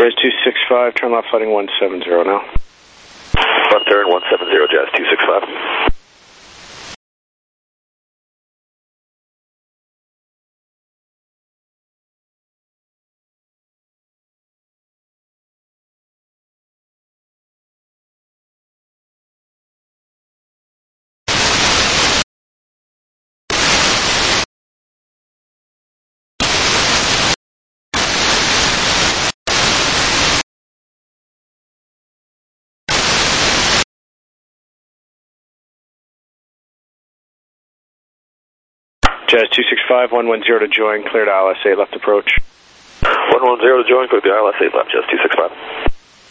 Jazz 265, turn left heading 170 now. Left turn 170, Jazz 265. Jazz 265, 110 to join, cleared ILS-8 left approach. 110 to join, cleared the ILS-8 left, Jazz 265.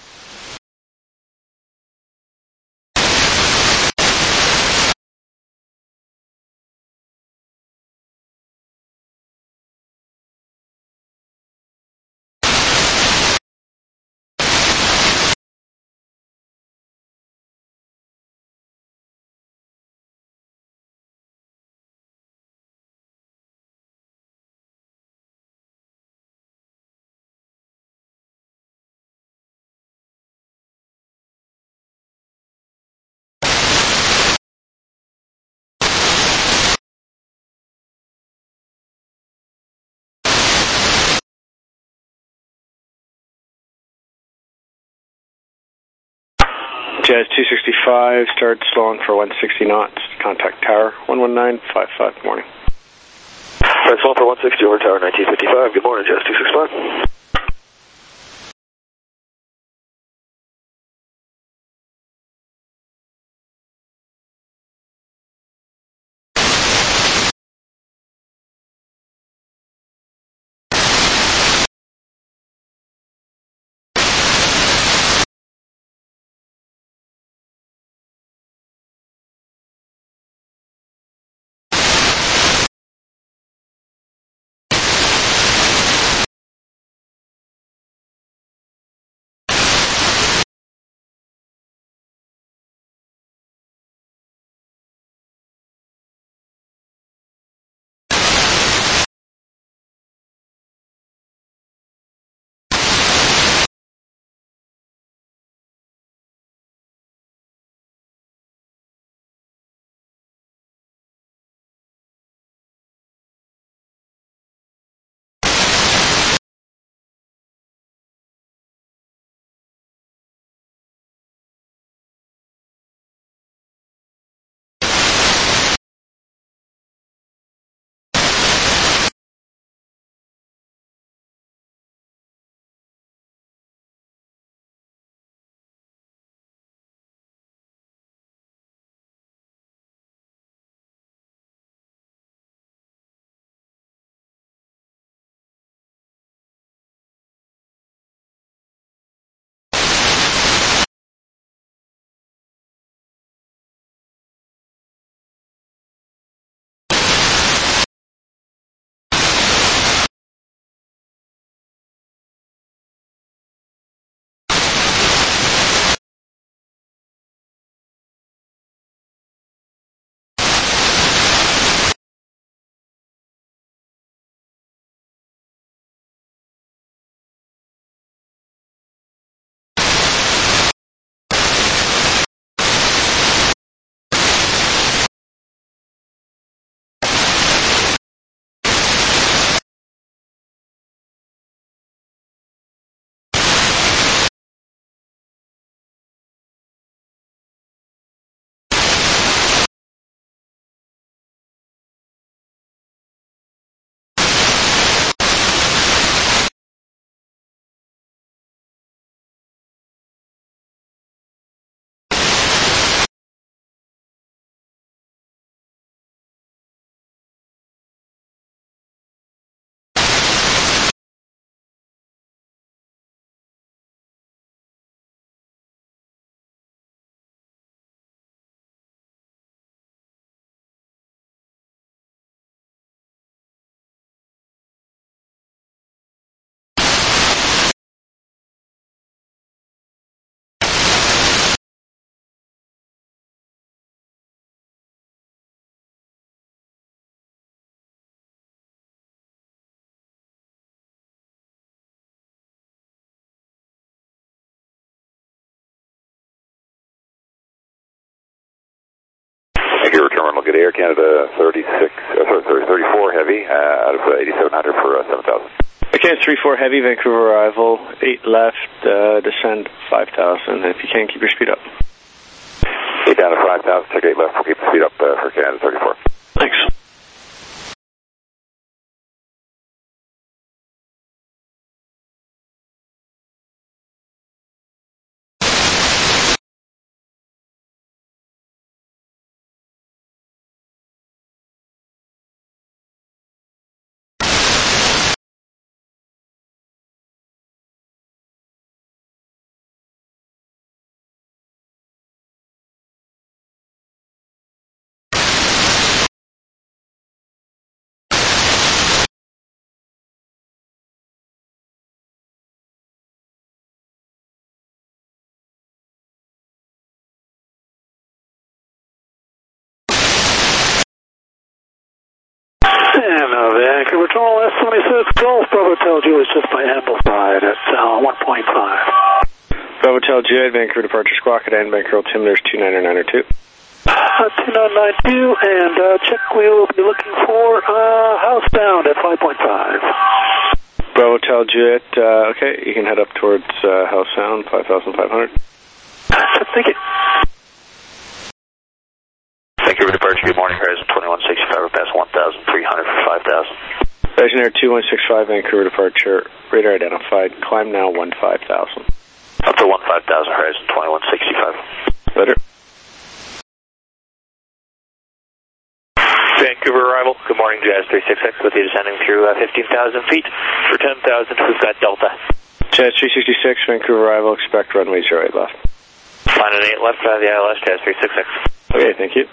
Jazz 265, started slowing for 160 knots, contact tower 11955, morning. Alright, slowing for 160 over tower 1955, good morning, Jazz 265. terminal, good Air Canada 34 heavy, out of 8700 for 7000. Okay, 34 heavy, Vancouver arrival, 8 left, descend 5000. If you can, keep your speed up. 8 down to 5000, check 8 left, we'll keep the speed up for Canada 34. Thanks. And Vancouver Toronto S26 Golf Bravo Hotel Juliet just by amplified at 1.5. Bravo Hotel Juliet, Vancouver departure squawk at end, Vancouver altimeters 29902. 2992, and check we will be looking for housebound at 5.5. Bravo Hotel Juliet, okay, you can head up towards House Sound, 5,500. Thank you. Vancouver departure, good morning, Horizon 2165, past 1,300 for 5,000. Horizon Air 2165, Vancouver departure, radar identified, climb now 15,000. Up to 15,000, Horizon 2165. Better. Vancouver arrival, good morning, Jazz 366, with you descending through 15,000 feet for 10,000, we've got Delta. Jazz 366, Vancouver arrival, expect runway 08 left. Line at 8 left, the ILS, Jazz 366. Okay, thank you.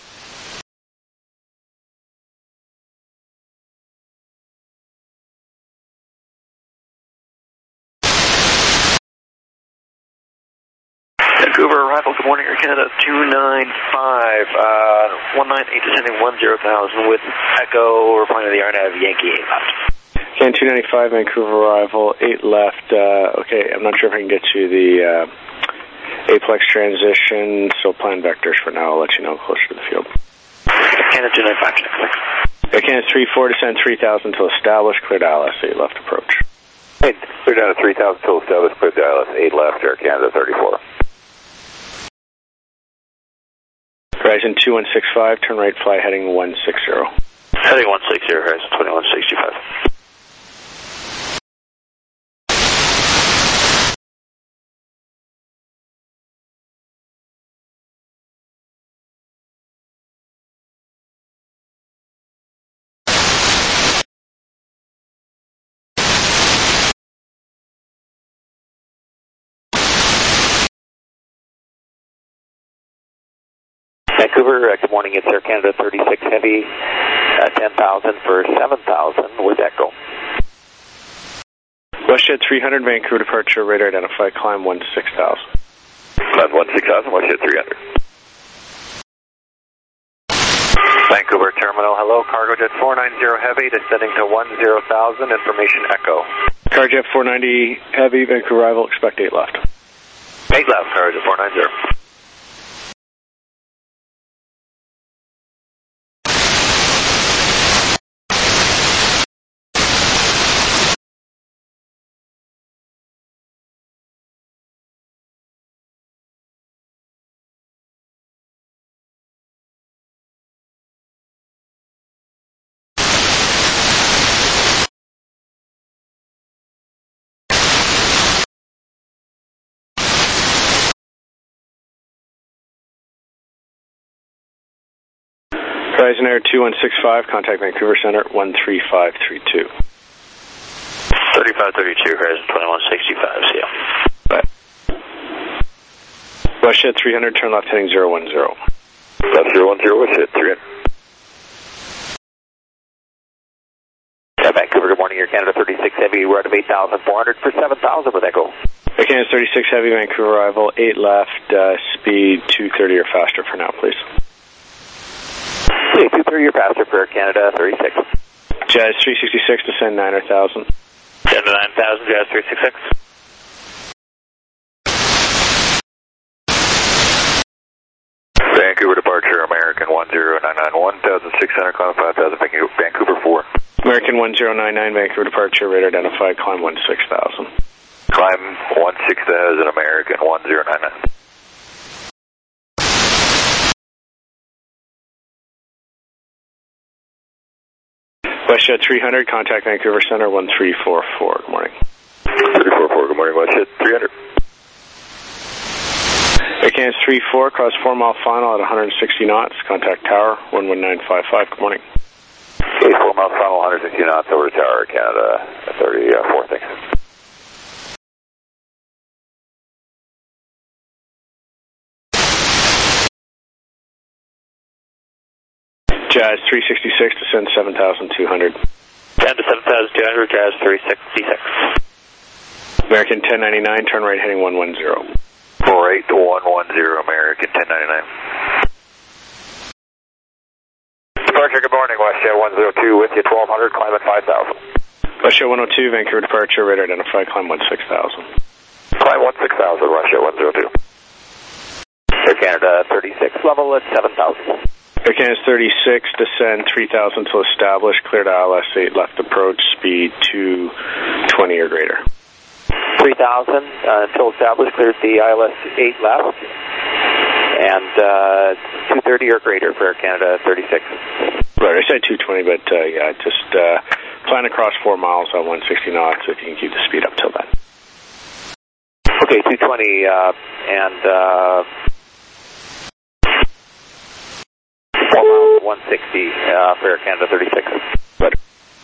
Vancouver arrival, good morning, Air Canada 295, 198 descending 10,000 with Echo, replying to the RNAV Yankee 8 left. Can 295, Vancouver arrival, 8 left, okay, I'm not sure if I can get you the aplex transition, so plan vectors for now, I'll let you know closer to the field. Canada 295, check. Air Canada 34, descend 3,000 to establish, clear to ILS, 8 left approach. Hey, clear down to 3,000 to establish, clear to ILS, 8 left, Air Canada 34. Horizon 2165, turn right, fly heading 160. Heading 160, Horizon 2165. Vancouver, good morning, it's Air Canada 36 Heavy, 10,000 for 7,000 with Echo. WestJet 300, Vancouver departure, radar identified, climb 16,000. Climb 16,000, WestJet 300. Vancouver Terminal, hello, Cargojet 490 Heavy, descending to 10,000, information Echo. Cargojet 490 Heavy, Vancouver arrival, expect 8 left. 8 left, Cargojet 490. Horizon Air 2165, contact Vancouver Center 13532. 3532, Horizon 2165, see ya. Bye. WestJet 300, turn left heading 010. Left 010, WestJet 300. Yeah, Vancouver, good morning, Air Canada 36 Heavy, we're out of 8,400 for 7,000 with Echo. Air Canada 36 Heavy, Vancouver arrival, 8 left, speed 230 or faster for now, please. Okay, 230 or faster for Air Canada 36. Jazz 366, descend 9,000. 10 to 9,000, Jazz 366. Vancouver departure, American American 1099, 1,600, climb 5,000, Vancouver 4. American 1099, Vancouver departure, radar identified, climb 16,000. Climb 16,000, American 1099. WestJet 300, contact Vancouver Center 1344. Good morning. 344, good morning, WestJet 300. Air Canada 34, cross 4 mile final at 160 knots, contact tower 11955. Good morning. Okay, 4 mile final, 160 knots over to tower, Canada 34, thanks. Jazz 366, descend 7,200. Down to 7,200, Jazz 366. American 1099, turn right heading 110. 48110, American 1099. Departure, good morning, WestJet 102 with you, 1200, climb at 5,000. WestJet 102, Vancouver departure, radar identified, climb 16,000. Climb 16,000, WestJet 102. Air Canada 36, level at 7,000. Air Canada 36, descend 3,000 till established, clear to ILS 8, left approach, speed 220 or greater. 3,000 until established, cleared the ILS 8 left, and 230 or greater for Air Canada 36. Right, I said 220, but yeah, just plan across 4 miles at 160 knots if you can keep the speed up till then. Okay, 220 and 4 miles, 160 for Air Canada 36. Right.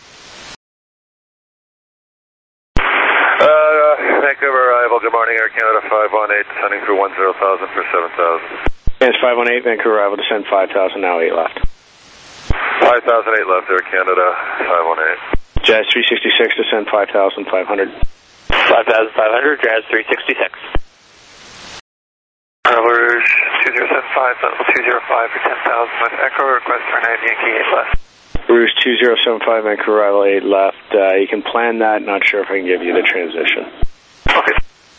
Vancouver arrival, good morning, Air Canada 518, descending through 10,000 for 7,000. Yes, 518, Vancouver arrival, descend 5,000, now 8 left. 5,008 left, Air Canada 518. Jazz 366, descend 5,500. 5,500, Jazz 366. Rouge 2075, level 205 for 10,000 with Echo, request for 9 Yankee 8 left. Rouge 2075, Vancouver arrival 8 left. You can plan that, not sure if I can give you the transition. Okay.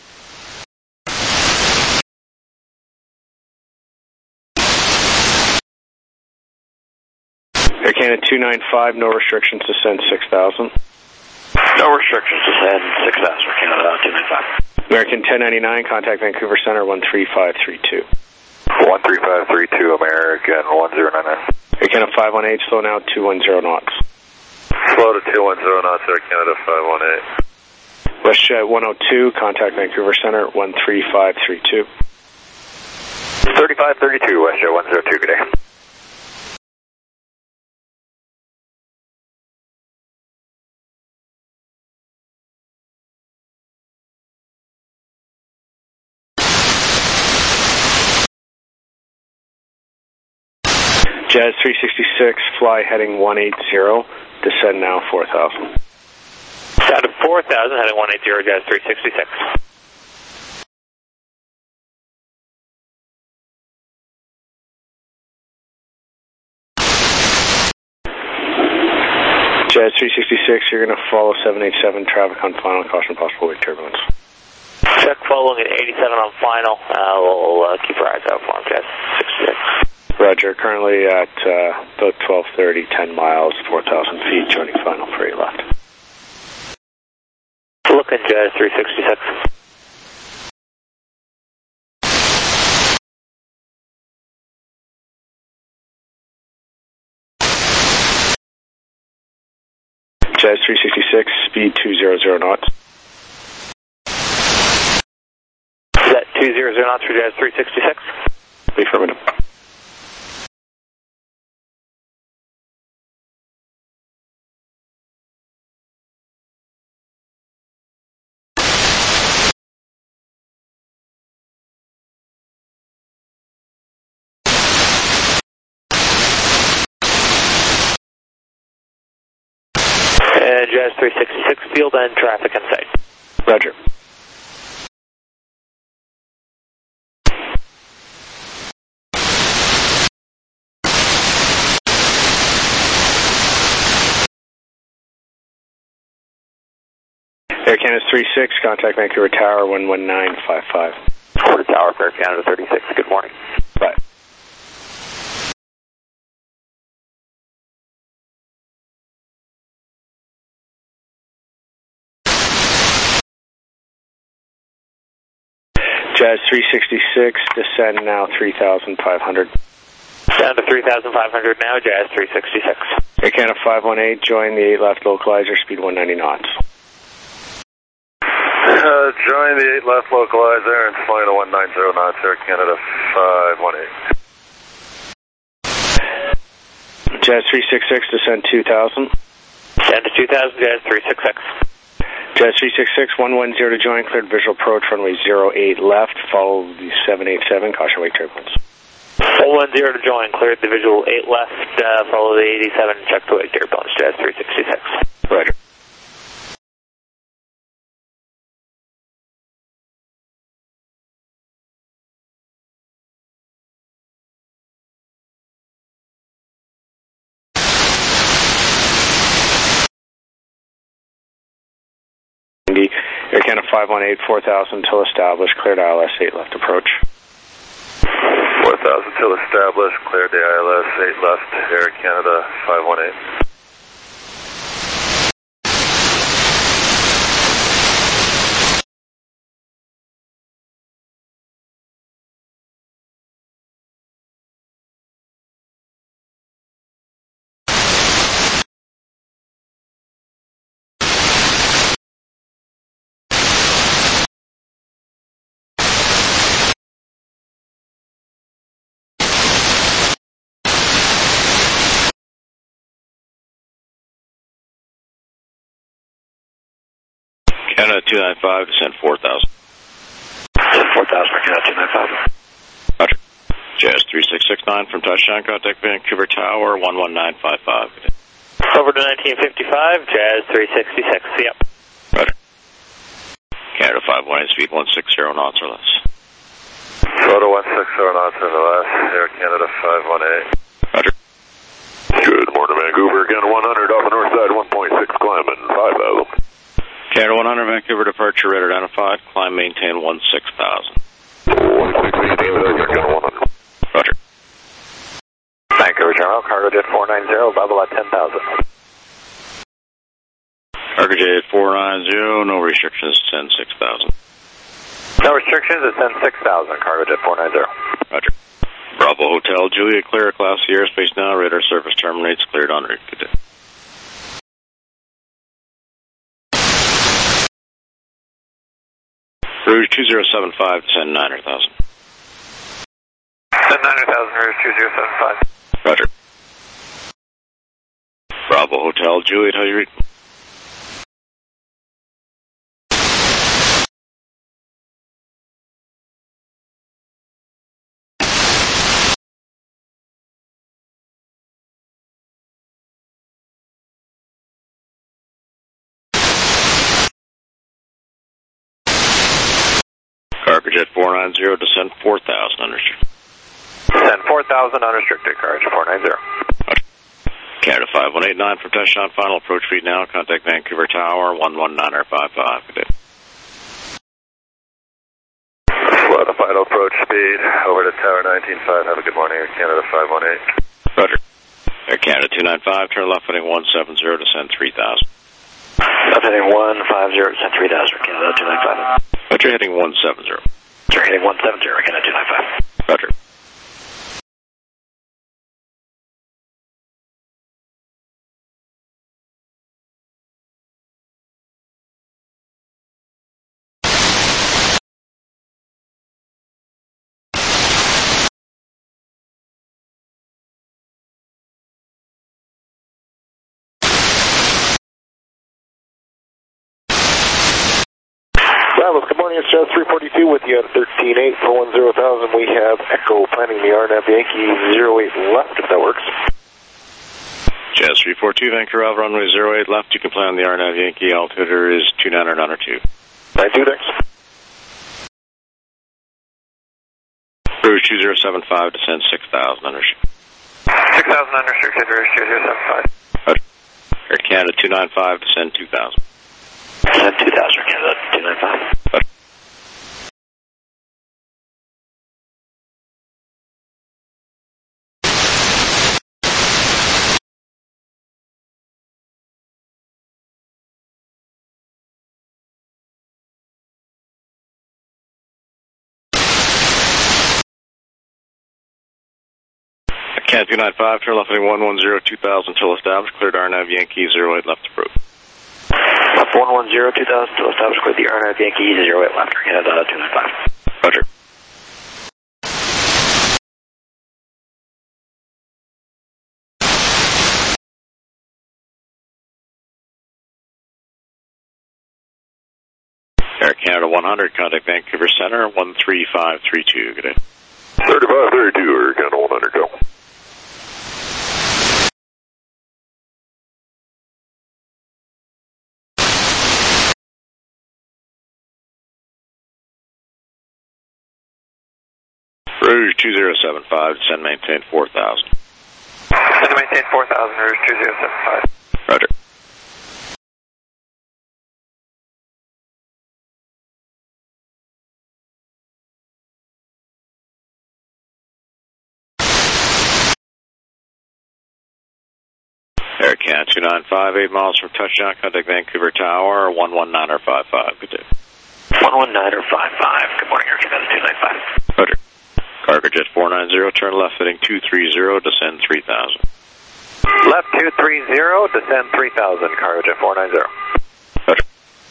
Air Canada 295, no restrictions, descend 6,000. No restrictions, descend 6,000 for Canada 295. American 1099, contact Vancouver Center 13532. 13532, American 1099. Air Canada 518, slow now 210 knots. Slow to 210 knots, Air Canada 518. WestJet 102, contact Vancouver Center 13532. 3532, WestJet 102, good day. Jazz 366, fly heading 180, descend now 4,000. Down to 4,000, heading 180, Jazz 366. Jazz 366, you're going to follow 787, traffic on final, caution possible wake turbulence. Check following at 87 on final. We'll keep our eyes out for him, Jazz 66. Roger, currently at about 1230, 10 miles, 4,000 feet, joining final for 8 left. Looking, Jazz 366. Jazz 366, speed 200 knots. Is that 200 knots for Jazz 366? Affirmative. Jazz 366, field and traffic in sight. Roger. Air Canada 36, contact Vancouver Tower 11955. Quarter Tower for Air Canada 36, good morning. Bye. Jazz 366, descend now 3,500. Down to 3,500 now, Jazz 366. Air Canada 518, join the 8 left localizer, speed 190 knots. Join the 8 left localizer and flying to 190 knots, Air Canada 518. Jazz 366, descend 2,000. Down to 2,000, Jazz 366. Jazz 366, 110 to join, cleared visual approach, runway 08 left, follow the 787, caution wake turbulence. 110 to join, cleared the visual 8 left, follow the 87, check the wake turbulence, Jazz 366. Roger. Air Canada 518, 4,000 till established, cleared ILS 8 left approach. 4,000 till established, cleared the ILS 8 left, Air Canada 518. Canada 295, descend 4,000. Descend 4,000 for Canada 295. Roger. Jazz 3669 from touchdown, contact Vancouver Tower, 11955. Over to 1955, Jazz 366, yep. Roger. Canada 518, speed 160 knots or less. Photo 160 knots or less, Air Canada 518. Roger. Good morning, Vancouver. Again, 100 off the north side, 1.6 climbing, 5,000. Canada 100, Vancouver departure radar identified, climb maintain 16,000. 160, 100. Roger. Vancouver General, cargo jet 490, level at 10,000. Cargo jet 490, no restrictions, descend 6,000. No restrictions, descend 6,000, cargo jet 490. Roger. Bravo Hotel, Juliet, clear, class C airspace now, radar service terminates, cleared en route. Good day. Rouge 2075, descend 900,000. Descend 900,000, Rouge 2075. Roger. Bravo Hotel, Juliet, how you read? Cargo jet 490, descend 4,000 unrestricted. Descend 4,000 unrestricted, cargo 490. Canada 5189 from touchdown, final approach feed now, contact Vancouver Tower, 11955. Good day. Well, the final approach speed, over to Tower 195, have a good morning, Air Canada 518. Roger. Air Canada 295, turn left heading 170, descend 3,000. Left heading 150, descend 3,000, Canada 295. Roger, heading 170. Sorry, heading 170, Canada 295. Roger. Travis, good morning. It's Jazz 342 with you at 13.8 for 10,000. We have Echo planning the RNAV Yankee 08 left, if that works. Jazz 342, Vancouver Alpha, runway 08 left. You can plan the RNAV Yankee. Altimeter is 2902. 92 next. Rouge 2075, descend 6,000 unrestricted. 6,000 unrestricted, Rouge 2075. Roger. Air Canada 295, descend 2,000. Descend 2,000, Canada 295. Roger. Cat 295, turn left heading 110, 2000 till established, cleared RNAV Yankee 08 left approach. Left 110, 2000 till established, cleared the RNAV Yankee 08 left, Canada 295. Roger. Air Canada 100, contact Vancouver Center, 13532, good day. 3532, Air Canada 100, go. Rouge 2075, descend maintain 4000. Descend maintain 4000, Rouge 2075. Roger. Air Can 295, 8 miles from touchdown, contact Vancouver Tower, 119 or 55, good day. 119 or 55, good morning, Air Canada 295. Roger. Cargo Jet 490, turn left heading 230, descend 3000. Left 230, descend 3000, Cargo Jet 490. Roger.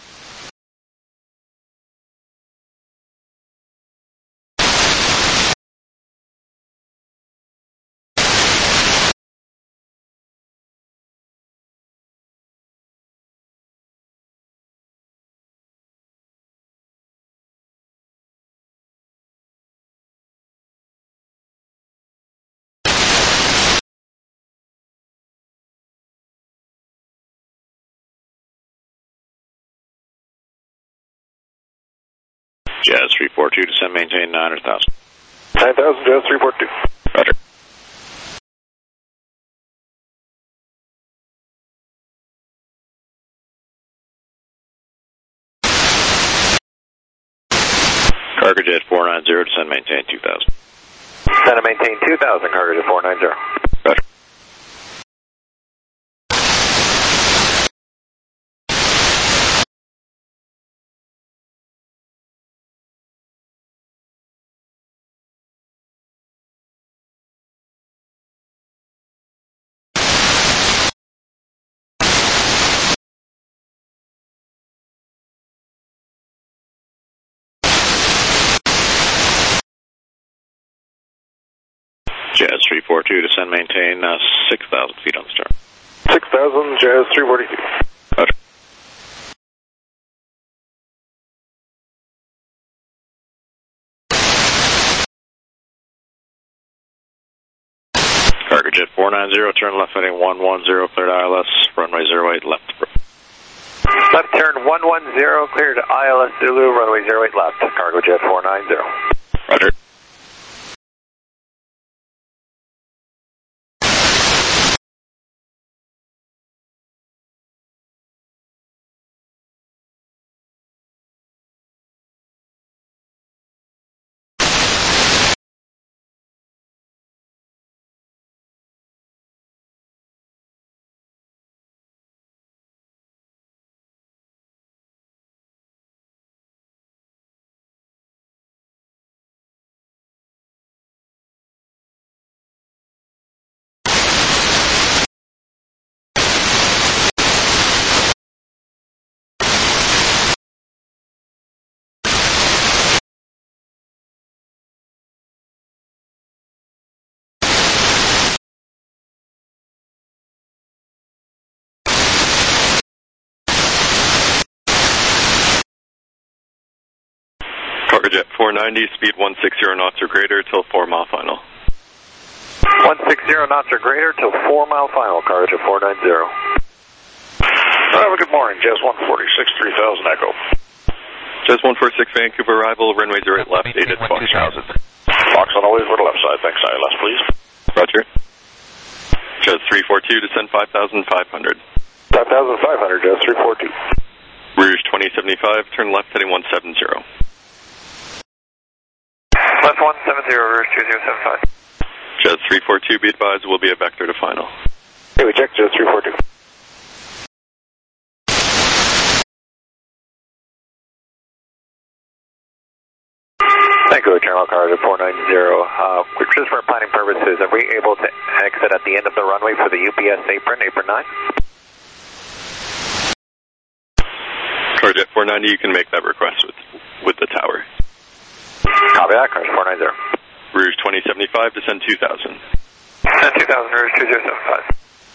Jazz 342, descend maintain 9,000. 9,000, Jazz 342. Roger. Cargo Jet 490, descend maintain 2,000. Descend and maintain 2000, Cargo Jet 490. Roger. Jazz 342, descend maintain 6,000 feet on the start. 6,000, Jazz 342. Roger. Cargo Jet 490, turn left heading 110, cleared ILS, runway 08 left. Left turn 110, cleared ILS Zulu, runway 08 left, Cargo Jet 490. Roger. Cargo Jet 490, speed 160 knots or greater till 4 mile final. 160 knots or greater till 4 mile final, Cargo Jet 490. Good morning, Jazz 146, 3,000 Echo. Jazz 146, Vancouver arrival, runway 08 left, dated Fox. Fox on always, we're to left side, thanks, ILS, please. Roger. Jazz 342, descend 5,500. 5,500, Jazz 342. Rouge 2075, turn left heading 170. Left 170, Rouge 2075. Jazz 342, be advised, will be a vector to final. Hey, we checked Jazz 342. Thanks. Vancouver Terminal Cars at 490. Just for planning purposes, are we able to exit at the end of the runway for the UPS apron 9? Carjet 490, you can make that request with the tower. Copy that, Cars 490. Rouge 2075, descend 2000. Descend 2000, Rouge 2075.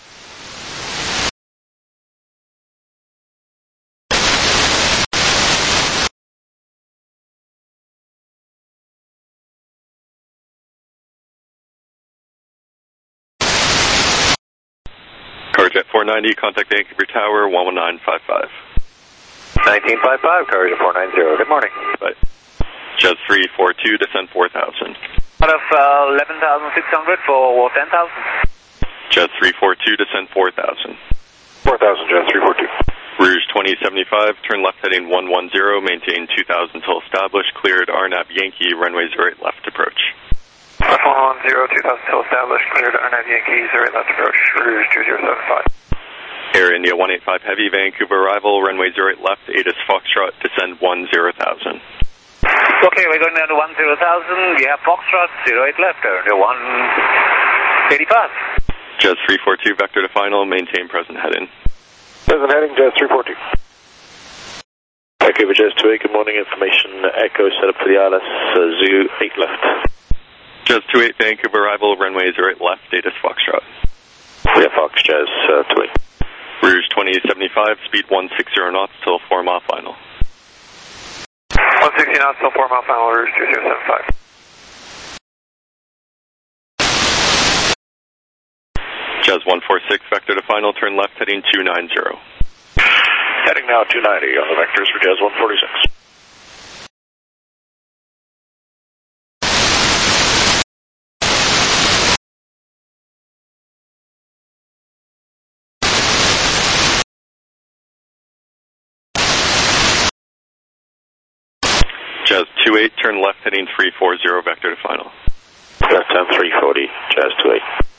Carjet 490, contact Vancouver Tower 11955. 1955, Carjet 490. Good morning. Bye. Jazz 342, descend 4000. Out of 11,600 for 10,000. Jazz 342, descend 4000. 4,000, Jazz 342. Rouge 2075, turn left heading 110, maintain 2000 till established, cleared RNAV Yankee, runway 08 left approach. 110, 2000 till established, cleared RNAV Yankee, 08 left approach, Rouge 2075. Air India 185 Heavy, Vancouver arrival, runway 08 left, ATIS Foxtrot, descend 10,000. Okay, we're going down to 10,000. We have Foxtrot, 08 left, to 185. Jazz 342, vector to final, maintain present heading. Present heading, Jazz 342. Vancouver Jazz 28, good morning. Information Echo set up for the ILS Zoo 8 left. Jazz 28, Vancouver arrival, runway 08 left, ATIS Foxtrot. Yeah, Fox, Jazz 28. Rouge 2075, speed 160 knots till 4 mile final. 160 knots till 4 mile final, Rouge 2075. Jazz 146, vector to final, turn left heading 290. Heading now 290 on the vectors for Jazz 146. Jazz 28, turn left heading 340, vector to final. Left time 340, Jazz 28.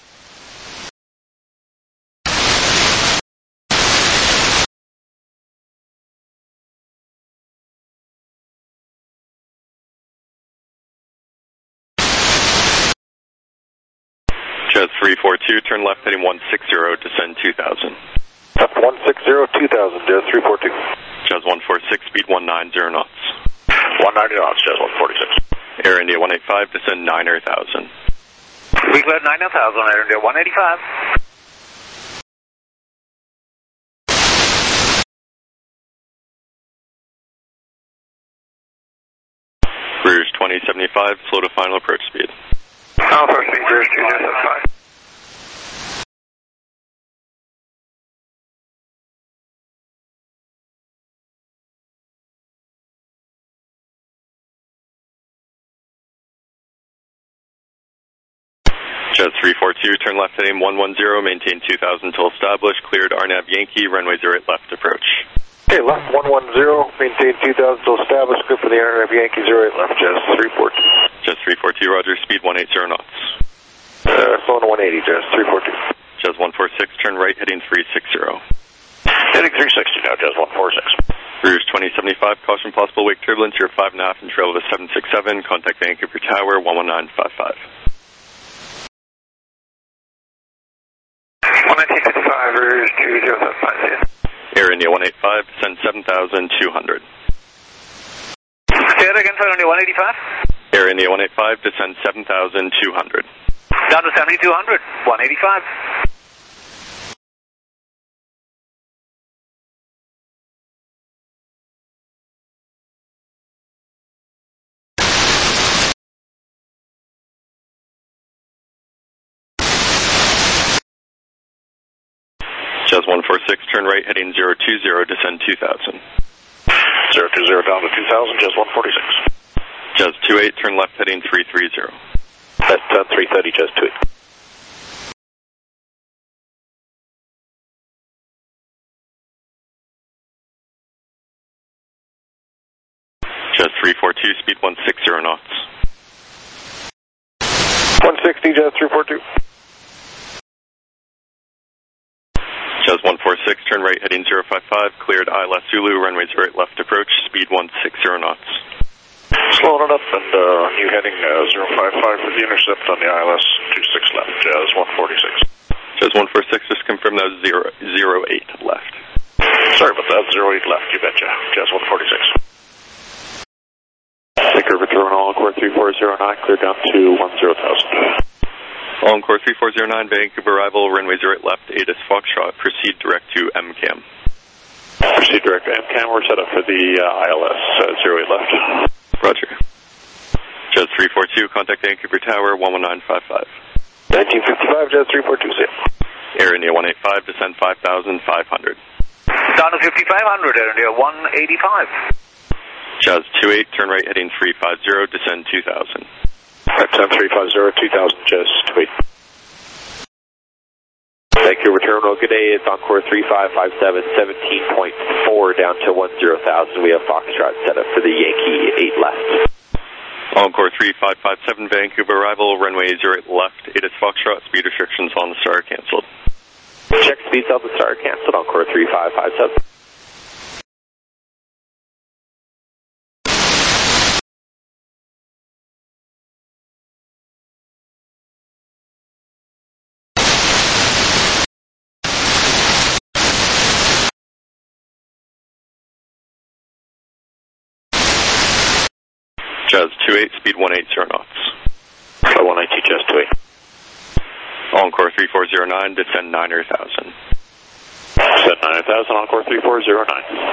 Jazz 342, turn left heading 160, descend 2000. Left 160, 2000, Jazz 342. Jazz 146, speed 190 knots. 190 knots, Jazz 146. Air India 185, descend 9,000. We cleared 9,000, Air India 185. Rouge 2075, slow to final approach speed. Final approach speed, Rouge 2075. Jazz 342, turn left heading 110, maintain 2000 till established, cleared RNAV Yankee, runway 08 left approach. Okay, left 110, maintain 2000 till established, good for the RNAV Yankee 08 left, Jazz 342. Jazz 342, roger, speed 180 knots. Phone 180, Jazz 342. Jazz 146, turn right heading 360. Heading 360 now, Jazz 146. Rouge 2075, caution possible wake turbulence, you're 5.5 and trail of a 767, contact Vancouver Tower 11955. 11955, Rouge 2075. Air India 185, descend 7,200. Say it again, Air India 185. Air India 185, descend 7,200. Down to 7,200, 185. Jazz 146, turn right heading 020, descend 2000. 020 down to 2000, Jazz 146. Jazz 28, turn left heading 330. At 330, Jazz 28. Jazz 342, speed 160 knots. 160, Jazz 342. Jazz 146, turn right heading 055, cleared ILS Zulu, runway 08 left approach, speed 160 knots. Slowing it up, and you heading 055 for the intercept on the ILS 26 left, Jazz 146. Jazz 146, just confirm that was 08 left. Sorry about that, 08 left, you betcha. Jazz 146. Take over terminal, Encore 3409, clear down to 10,000. Encore 3409, Vancouver arrival, runway 08 left, ATIS Foxtrot, proceed direct to MCAM. Proceed direct to MCAM, we're set up for the ILS 08 left. Roger. Jazz 342, contact Vancouver Tower, 11955. 1955, Jazz 342, Air India 185, descend 5,500. Down to 5,500, Air India 185. Jazz 28, turn right heading 350, descend 2,000. Time 350, 2,000, Jazz 28. Vancouver Terminal, good day, it's Encore 3557, 17.4 down to 10,000. We have Foxtrot set up for the Yankee 8 left. Encore 3557, Vancouver arrival, runway 08 left, ATIS Foxtrot, speed restrictions on the Star cancelled. Check speeds on the Star canceled, Encore 3557. Jazz 28, speed 180 knots. Flight 190, Jazz 28. Encore 3409, descend 9,000. Descend 9,000, Encore 3409.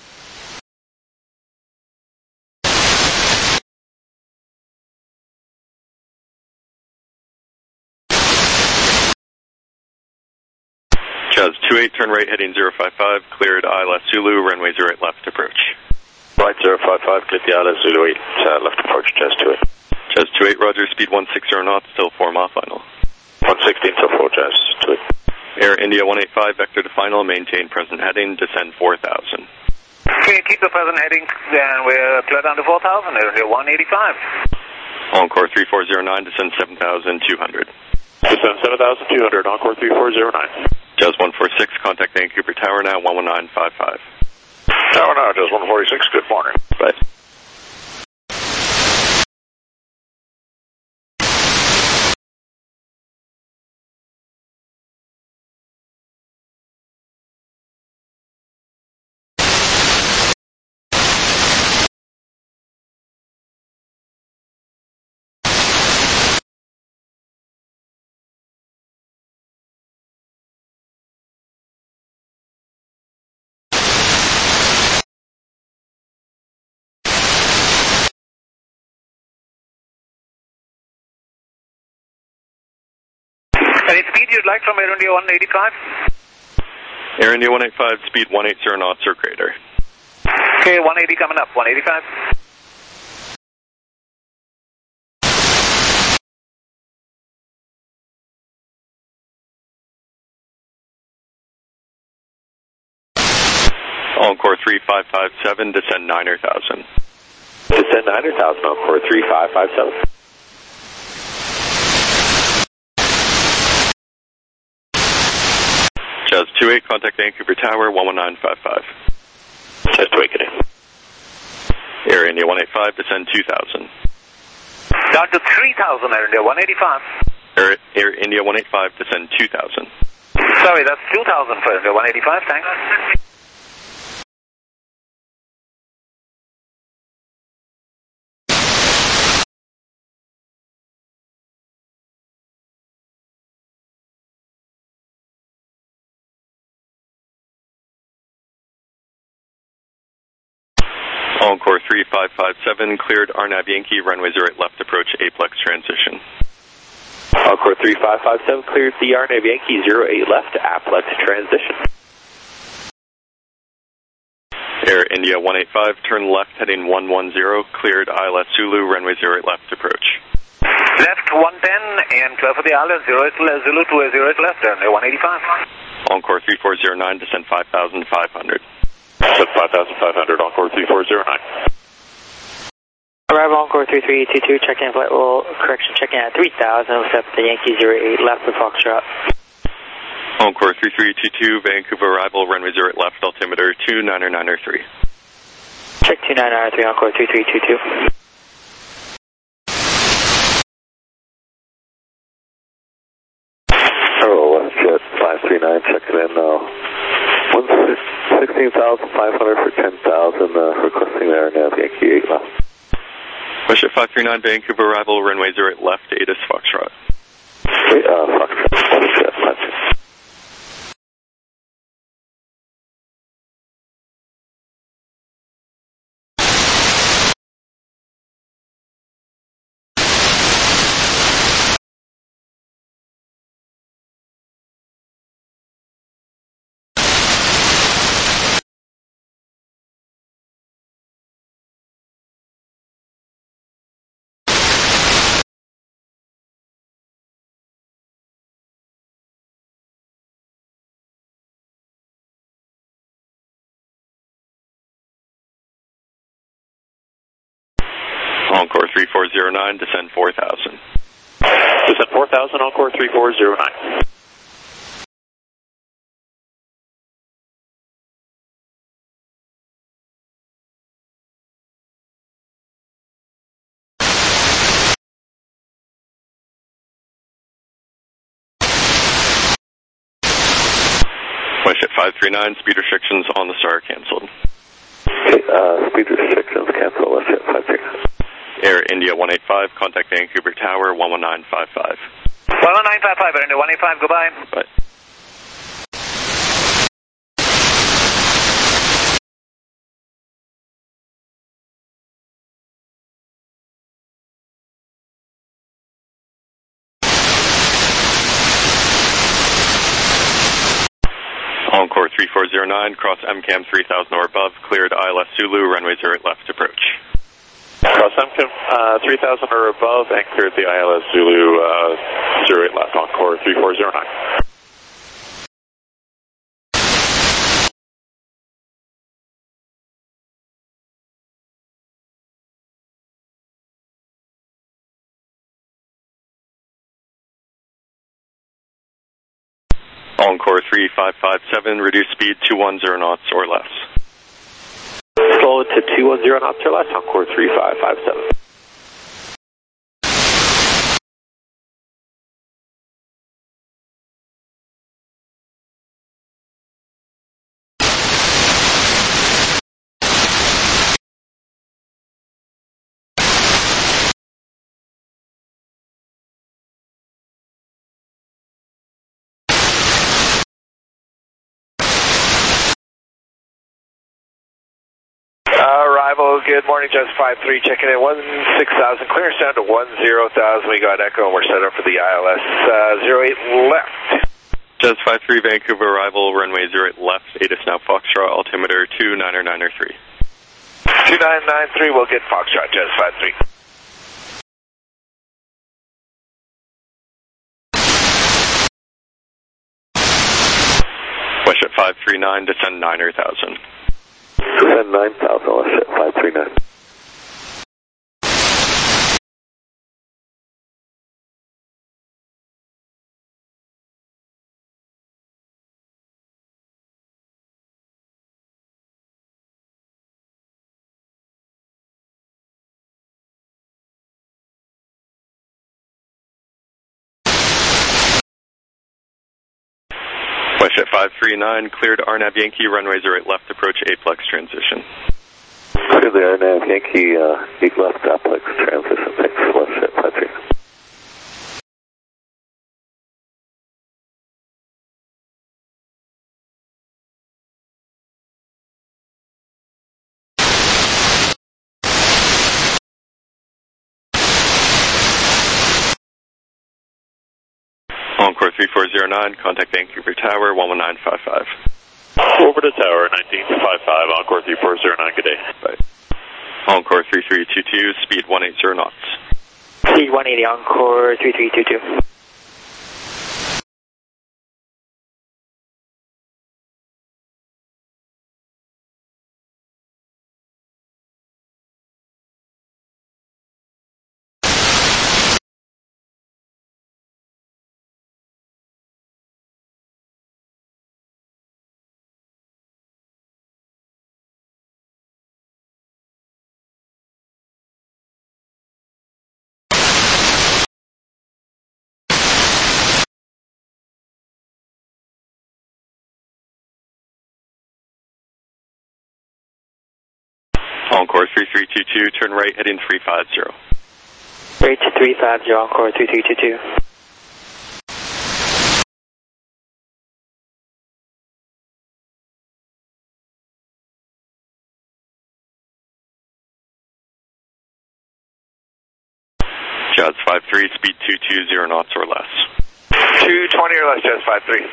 Jazz 28, turn right heading 055, cleared ILS Zulu, runway 08 left approach. Right 055, cleared the ILS Zulu 8, left approach, Jazz 28. Jazz 28, roger, speed 160 knots, still 4 mile final. 116 till 4, Jazz 28. Air India 185, vector to final, maintain present heading, descend 4,000. Okay, keep the present heading, and we're clear down to 4,000, Air India 185. Encore 3409, descend 7,200. Descend 7,200, Encore 3409. Jazz 146, contact Vancouver Tower now, 11955. Tower now, Jazz 146, good morning. Bye. Any speed you'd like from Air India 185? Air India 185, speed 180 knots or greater. Okay, 180 coming up, 185. Encore 3557, descend 9,000. Descend 9,000, Encore 3557. Jazz 28, contact Vancouver Tower, 11955. Jazz 28, good day. Air India 185, descend 2,000. Down to 3,000, Air India 185. Air India 185, descend 2,000. Sorry, that's 2,000 for Air India 185, thanks. Encore 3557, cleared RNAV Yankee, runway 08 left approach, Aplex transition. Encore 3557, cleared the RNAV Yankee 08 left, Aplex transition. Air India 185, turn left heading 110, cleared ILS Zulu, runway 08 left approach. Left 110 and clear for the ILS Zulu to 08 left, Air India 185. Encore 3409, descend 5,500. Descend 5,500, Encore 3409. Arrival Encore 3322, check-in flight level, correction, check-in at 3,000, set up the Yankee 08 left for Foxtrot. Encore 3322, Vancouver arrival, runway 08 left, altimeter 29903. Check 29903, Encore 3322. in 16,500 for 10,000, requesting the RNAV Yankee 8 left. Westjet 539, Vancouver arrival, runway 08 left, ATIS Foxtrot. Foxtrot, Westjet 539. Encore 3409, descend 4000. Descend 4000, Encore 3409. Westjet 539, speed restrictions on the star canceled. Okay, speed restrictions cancel, Westjet 539. Air India 185, contact Vancouver Tower 11955. 11955, India 185, goodbye. Bye. Encore 3409, cross MCAM 3000 or above, cleared ILS Zulu, runway 08 left approach. Cross MCAM 3000 or above and cleared the ILS Zulu 08 left, Encore 3409. Encore 3557, reduce speed 210 knots or less. Slow to 210 knots or less, Encore 3557. Arrival, good morning, Jazz 53, checking in 16,000, clearance down to 10,000, we got Echo and we're set up for the ILS 08 left. Jazz 53, Vancouver arrival, runway 08 left, ATIS now Foxtrot, altimeter 29993. 2993, we'll get Foxtrot, Jazz 53. Westjet 539, descend 9,000. Descend 9,000, Westjet 539. Westjet 539, cleared RNAV Yankee, runway 08 left approach, Aplex transition. Clear the RNAV Yankee 8 left Aplex transition, thanks, Westjet 539. Encore 3409, contact Vancouver Tower 11955. Over to Tower 1955, Encore 3409, good day. Bye. Encore 3322, speed 180 knots. Speed 180, Encore 3322. Encore 3322, turn right heading 350. Right to 350, Encore 3322. Jazz 53, speed 220 knots or less. 220 or less, Jazz 53.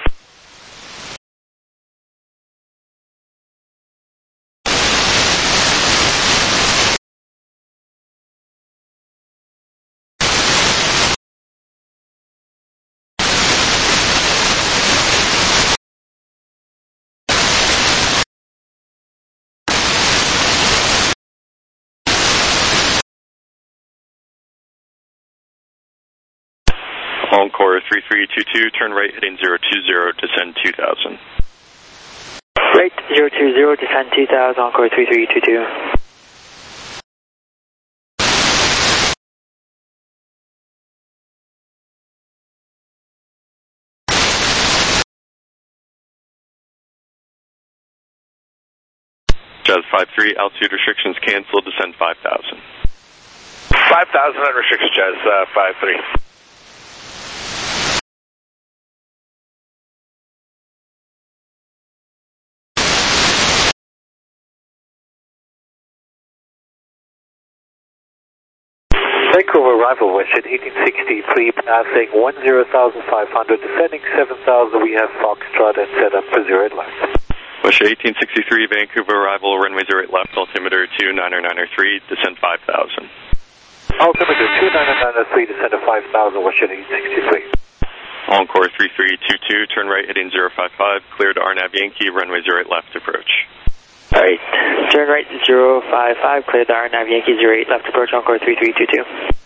Encore 3322, turn right heading 020, descend 2000. Right 020, descend 2000, Encore 3322. Jazz 53, altitude restrictions canceled, descend 5000. 5,000 on restrictions, Jazz 53. Vancouver arrival, Western 1863, passing 10,500, descending 7,000. We have Foxtrot and set up for 08 left. Western 1863, Vancouver arrival, runway 08 left, altimeter 29993, descend 5000. Altimeter 29993, descend to 5,000, Western 1863. Encore 3322, turn right heading 055, cleared RNAV Yankee, runway 08 left, approach. Alright, turn right 055, clear the RNAV Yankee 08 left approach, Encore 3322.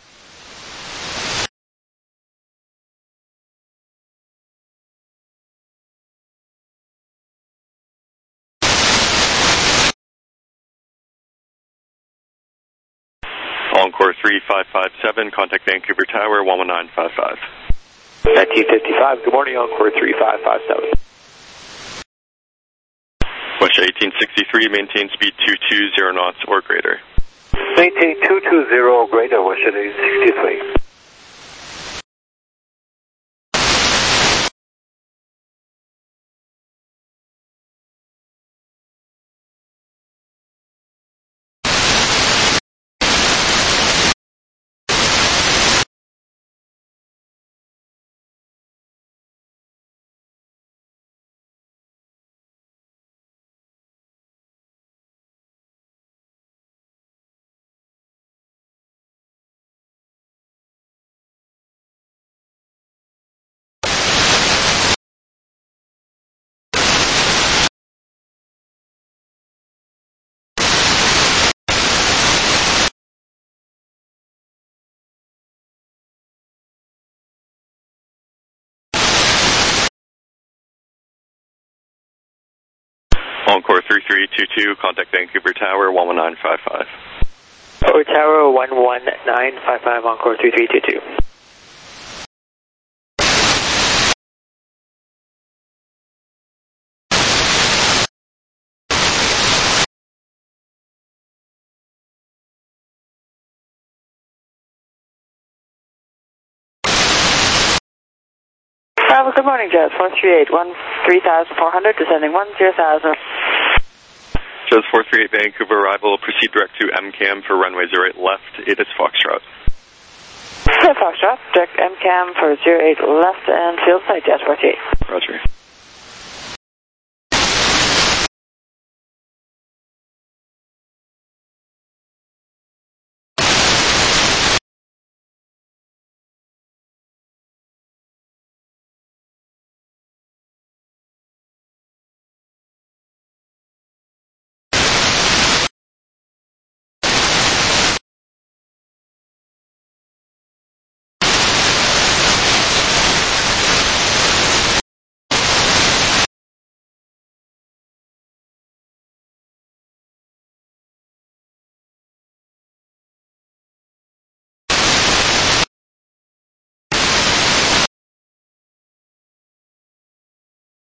Encore 3557, contact Vancouver Tower 11955. 1955, good morning, Encore 3557. Western 1863, maintain speed 220 knots or greater. Maintain 220 or greater, Western 1863. Encore 3322, contact Vancouver Tower 11955. Vancouver Tower 11955, Encore 3322. Bravo, good morning, Jazz 438, 13,400, descending 10,000. Jazz 438, Vancouver arrival, proceed direct to MCAM for runway 08 left, it is Foxtrot. Foxtrot, direct MCAM for 08 left and field site, Jazz 48. Roger.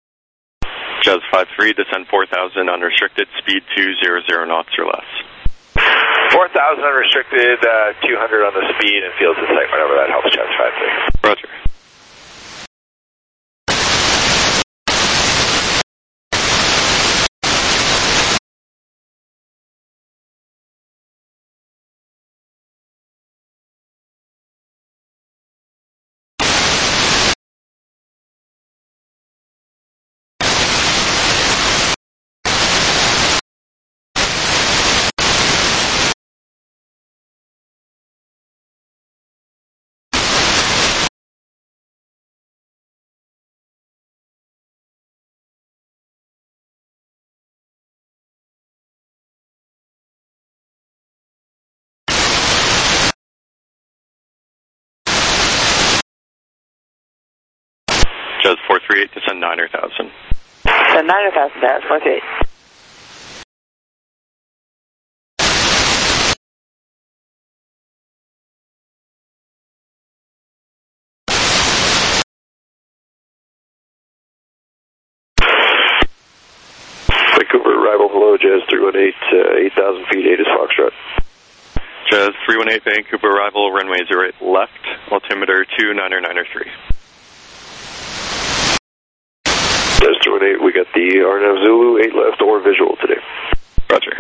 Jazz 53, descend 4000, unrestricted, speed 200 knots or less. 4,000 unrestricted, 200 on the speed, and fields in sight whenever that helps, Jazz 53. Roger. Jazz 438, descend 9,000. Descend 9,000, Jazz 438. Vancouver, arrival below Jazz 318, 8,000 feet, 8 is Foxtrot. Jazz 318, Vancouver arrival, runway 08 left, altimeter 2993. Jazz 318, we got the RNAV Zulu 8 left or visual today. Roger.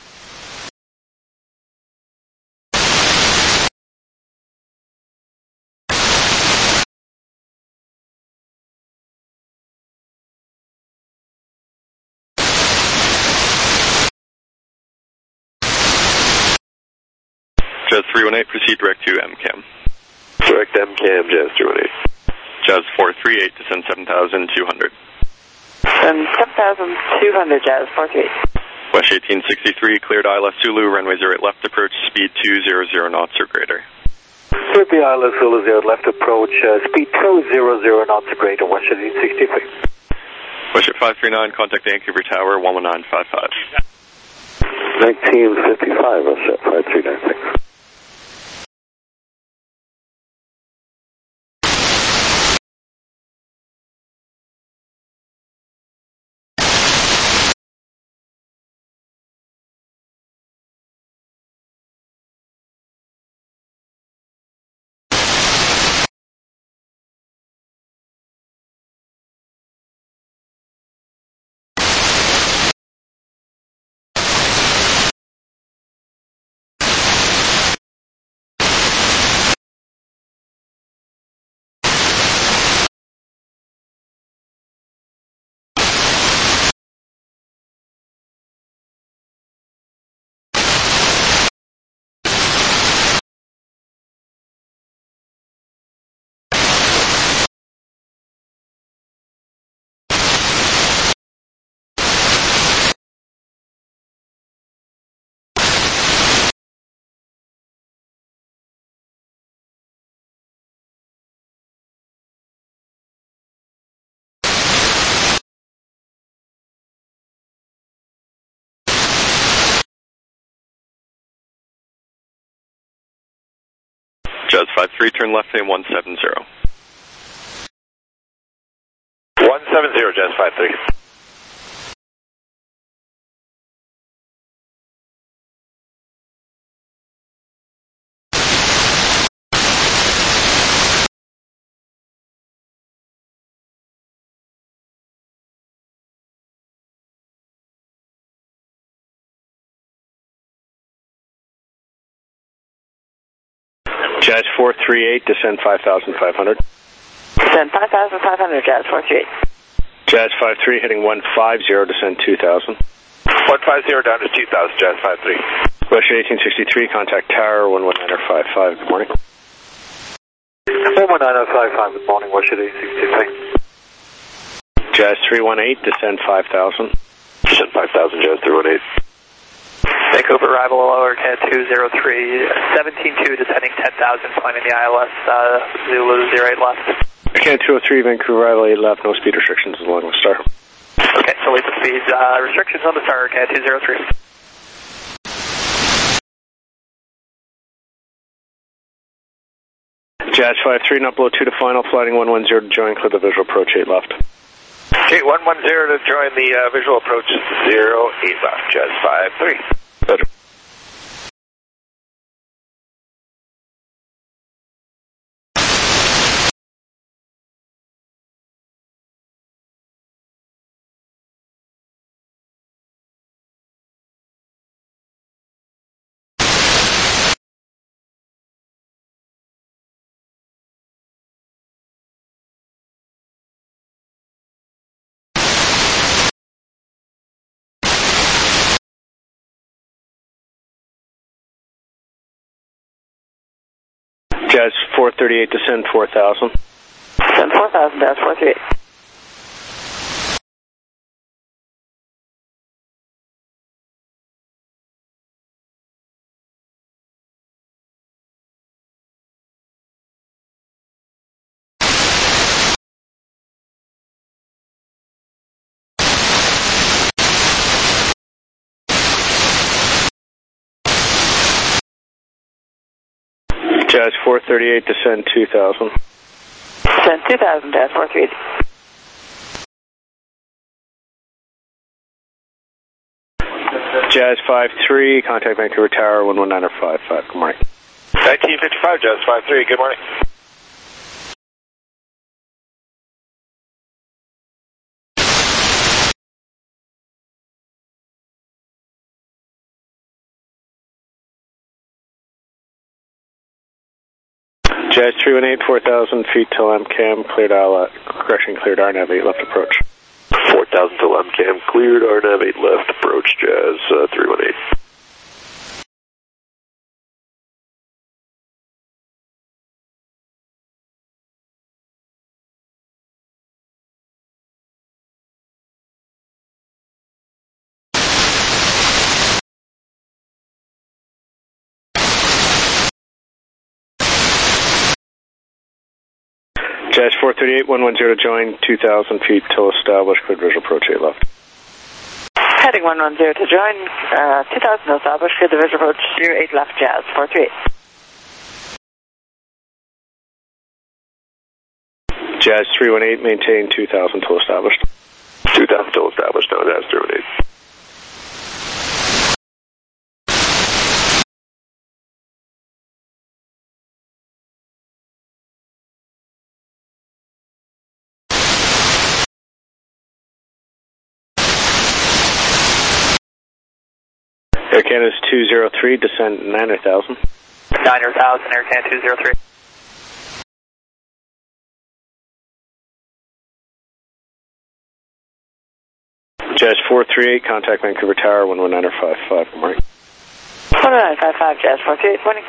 Jazz 318, proceed direct to MCAM. Direct MCAM, Jazz 318. Jazz 438, descend 7,200. Descend 7,200, Jazz 438. West 1863, cleared ILS Zulu, runway 08 left approach, speed 200 knots or greater. Cleared the ILS Zulu 0 left approach, speed 200 knots or greater, West 1863. West 539, contact Vancouver Tower, 11955. 1955, West 5396. Jazz 53, turn left, and 170. 170, Jazz 53. Jazz 438, descend 5,500. Descend 5,500, Jazz 438. Jazz 53, heading 150, descend 2,000. 150 down to 2,000, Jazz 53. West 1863, contact Tower, 11955. Good morning. 11955, good morning, West 1863. Jazz 318, descend 5,000. Descend 5,000, Jazz 318. Vancouver arrival lower CAD 203, 17-2 descending 10,000, climbing the ILS Zulu 08 left. CAD 203, Vancouver arrival 8 left, no speed restrictions along with Star. Okay, so lead the speeds, restrictions on the Star, CAD 203. Jazz 53, not below 2 to final, flighting 110 to join, clear the visual approach 8 left. Okay, 110 to join the visual approach 08 left, Jazz 53. Better. Jazz 438, descend 4,000. Descend 4,000, Jazz 438. Jazz 438, descend 2,000. Descend 2,000, Jazz 438. Jazz 53, contact Vancouver Tower 119.55. Good morning. 1955, Jazz 53, good morning. Jazz 318, 4,000 feet till MCAM, cleared correction, cleared RNAV 8 left approach. 4,000 till MCAM, cleared RNAV 8 left approach, Jazz 318. Jazz 438, 110 to join, 2,000 feet till established, cleared visual approach 8 left. Heading 110 to join, 2,000 established, cleared the visual approach 08 left, Jazz 438. Jazz 318, maintain 2,000 till established. 2,000 till established, now Jazz 318. Air Canada's 203, descend 9,000. 9,000, Air Canada 203. Jazz 438, contact Vancouver Tower 119.55. Good morning. 119.55, Jazz 438, morning.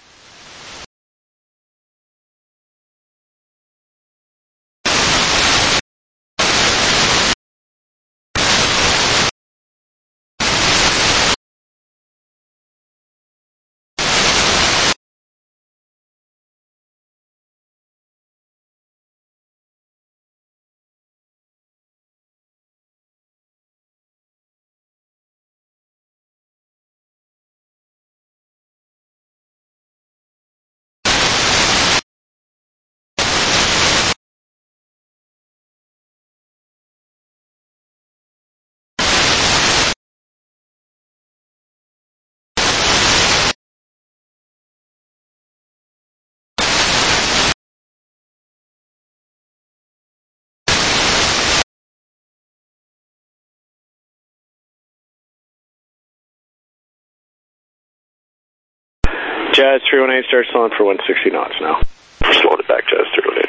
Jazz 318, start slowing for 160 knots now. We're slowing it back, Jazz 318.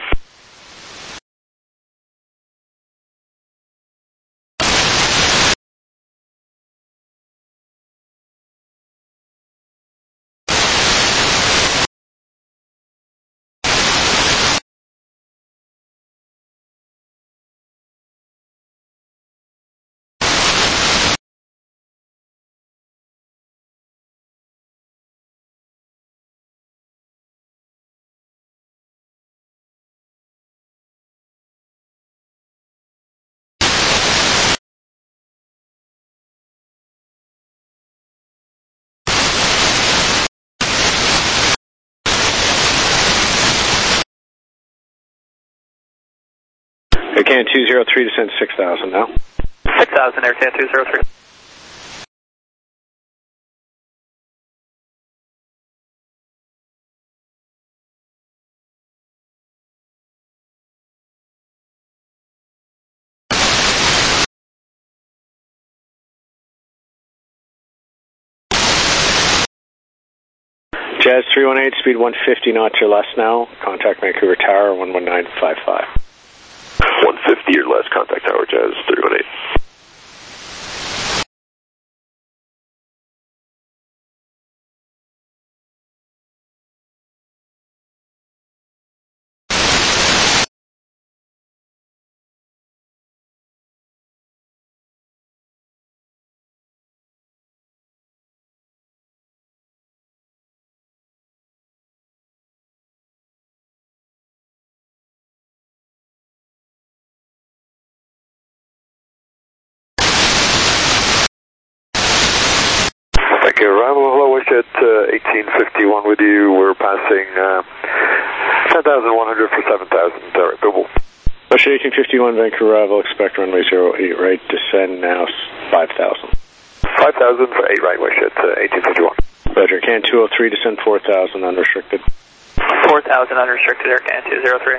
Air Canada 203, descend 6,000 now. 6,000, Air Canada 203. Jazz 318, speed 150 knots or less now. Contact Vancouver Tower 119.55. 150 or less, contact Tower, Jazz 318. Yankee arrival, hello, WestJet 1851 with you. We're passing 10,100 for 7,000, direct double. WestJet 1851, Vancouver arrival, expect runway 08 right, descend now 5,000. 5,000 for 8 right, WestJet 1851. Roger, CAN 203, descend 4,000, unrestricted. 4,000 unrestricted, Air CAN 203.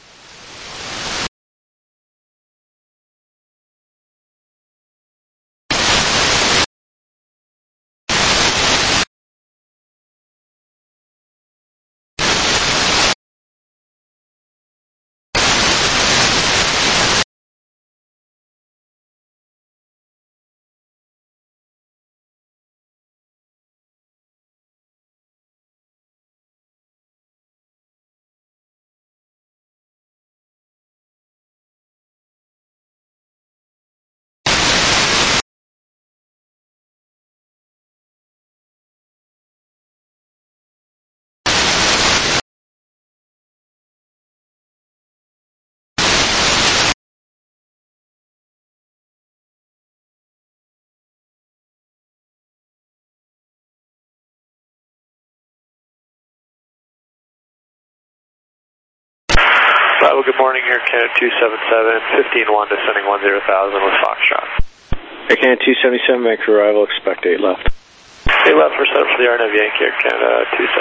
Bravo, good morning, Air Canada 277, 15-1, descending 10,000 with Foxtrot. Air Canada 277, Vancouver arrival, expect 8 left. 8 left, we're set up for the RNAV Yankee, Air Canada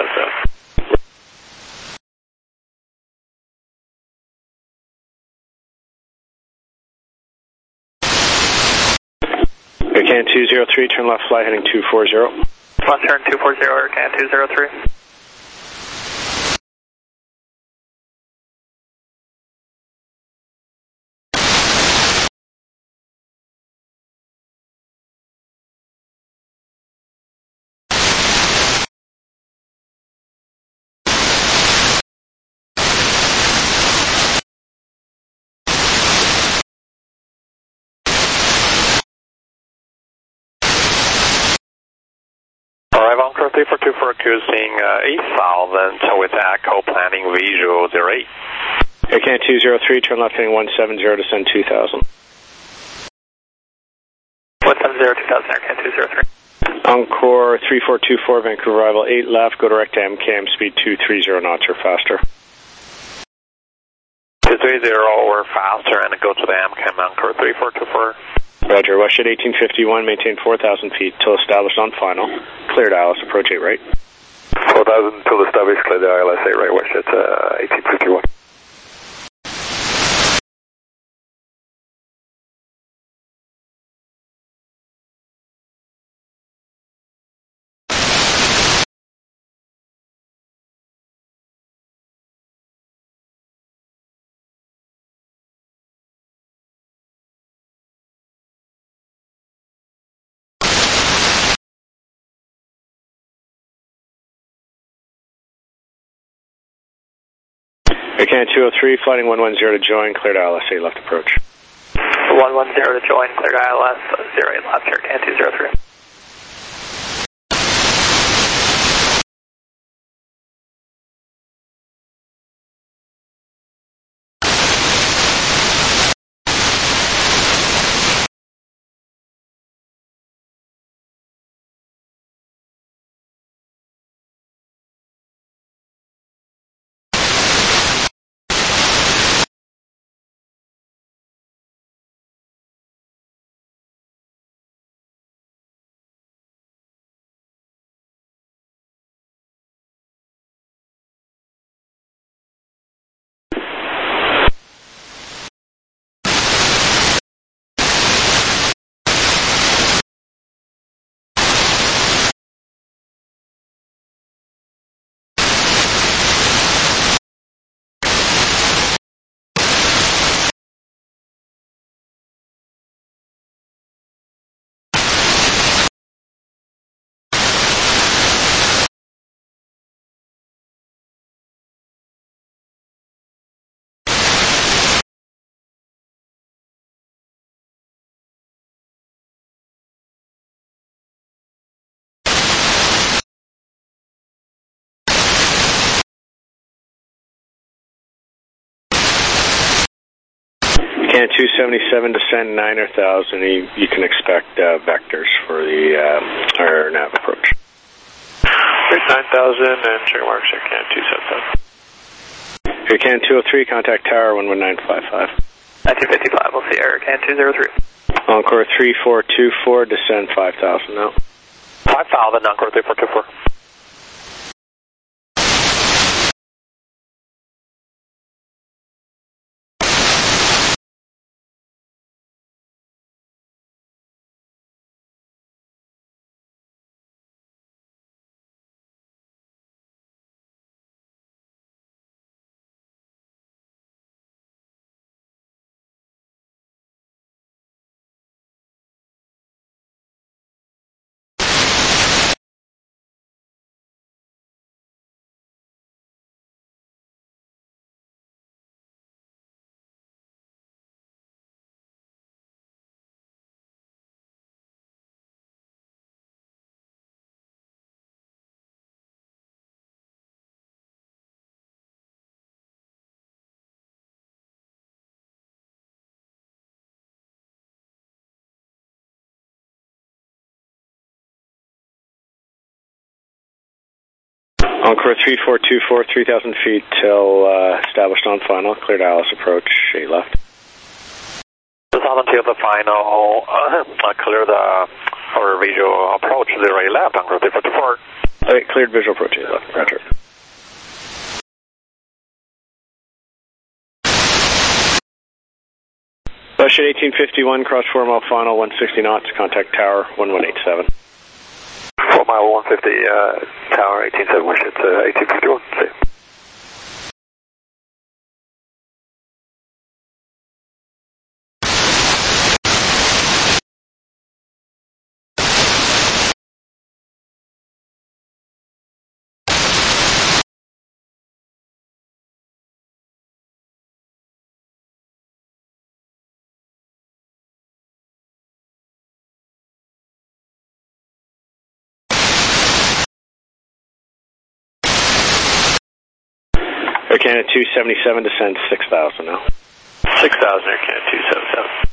277. Air Canada 203, turn left flight heading 240. Left turn 240, Air Canada 203. Arrival on 3424 cruising 8,000 with Echo planning visual 08. Air Canada 203, turn left heading 170, descend 2,000. 170, 2,000, Air Canada 203. Encore 3424, Vancouver arrival, 8 left, go direct to MKM, speed 230 knots or faster. 230 or faster, and go to the MKM Encore 3424. Roger, WestJet 1851, maintain 4,000 feet till established on final. Cleared ILS, approach 8 right. 4,000 till established, cleared ILS 8 right, WestJet 1851. Air Canada 203, flighting 110 to join, cleared ILS 8 left approach. 110 to join, cleared ILS 08 left, Air Canada 203. Canada 277, descend 9,000. You can expect vectors for the our nav approach. and check mark, check can 277. Air Can 203, contact tower 11955. 1955, we'll see Air Can 203. Encore 3424, descend 5,000 now. 5,000, Encore 3424. Encore 3424, 3,000 feet till established on final. Cleared ILS approach, 8 left. 2,000 till the final, clear the, or visual approach, 08 left, Encore 3424. Okay, cleared visual approach, 8 left, roger. Bullshit 1851, cross 4 mile final, 160 knots, contact tower 1187. 4 mile 150, tower 187, wish it's 1851, see. Air Canada 277, descend 6,000 now. 6,000, Air Canada 277.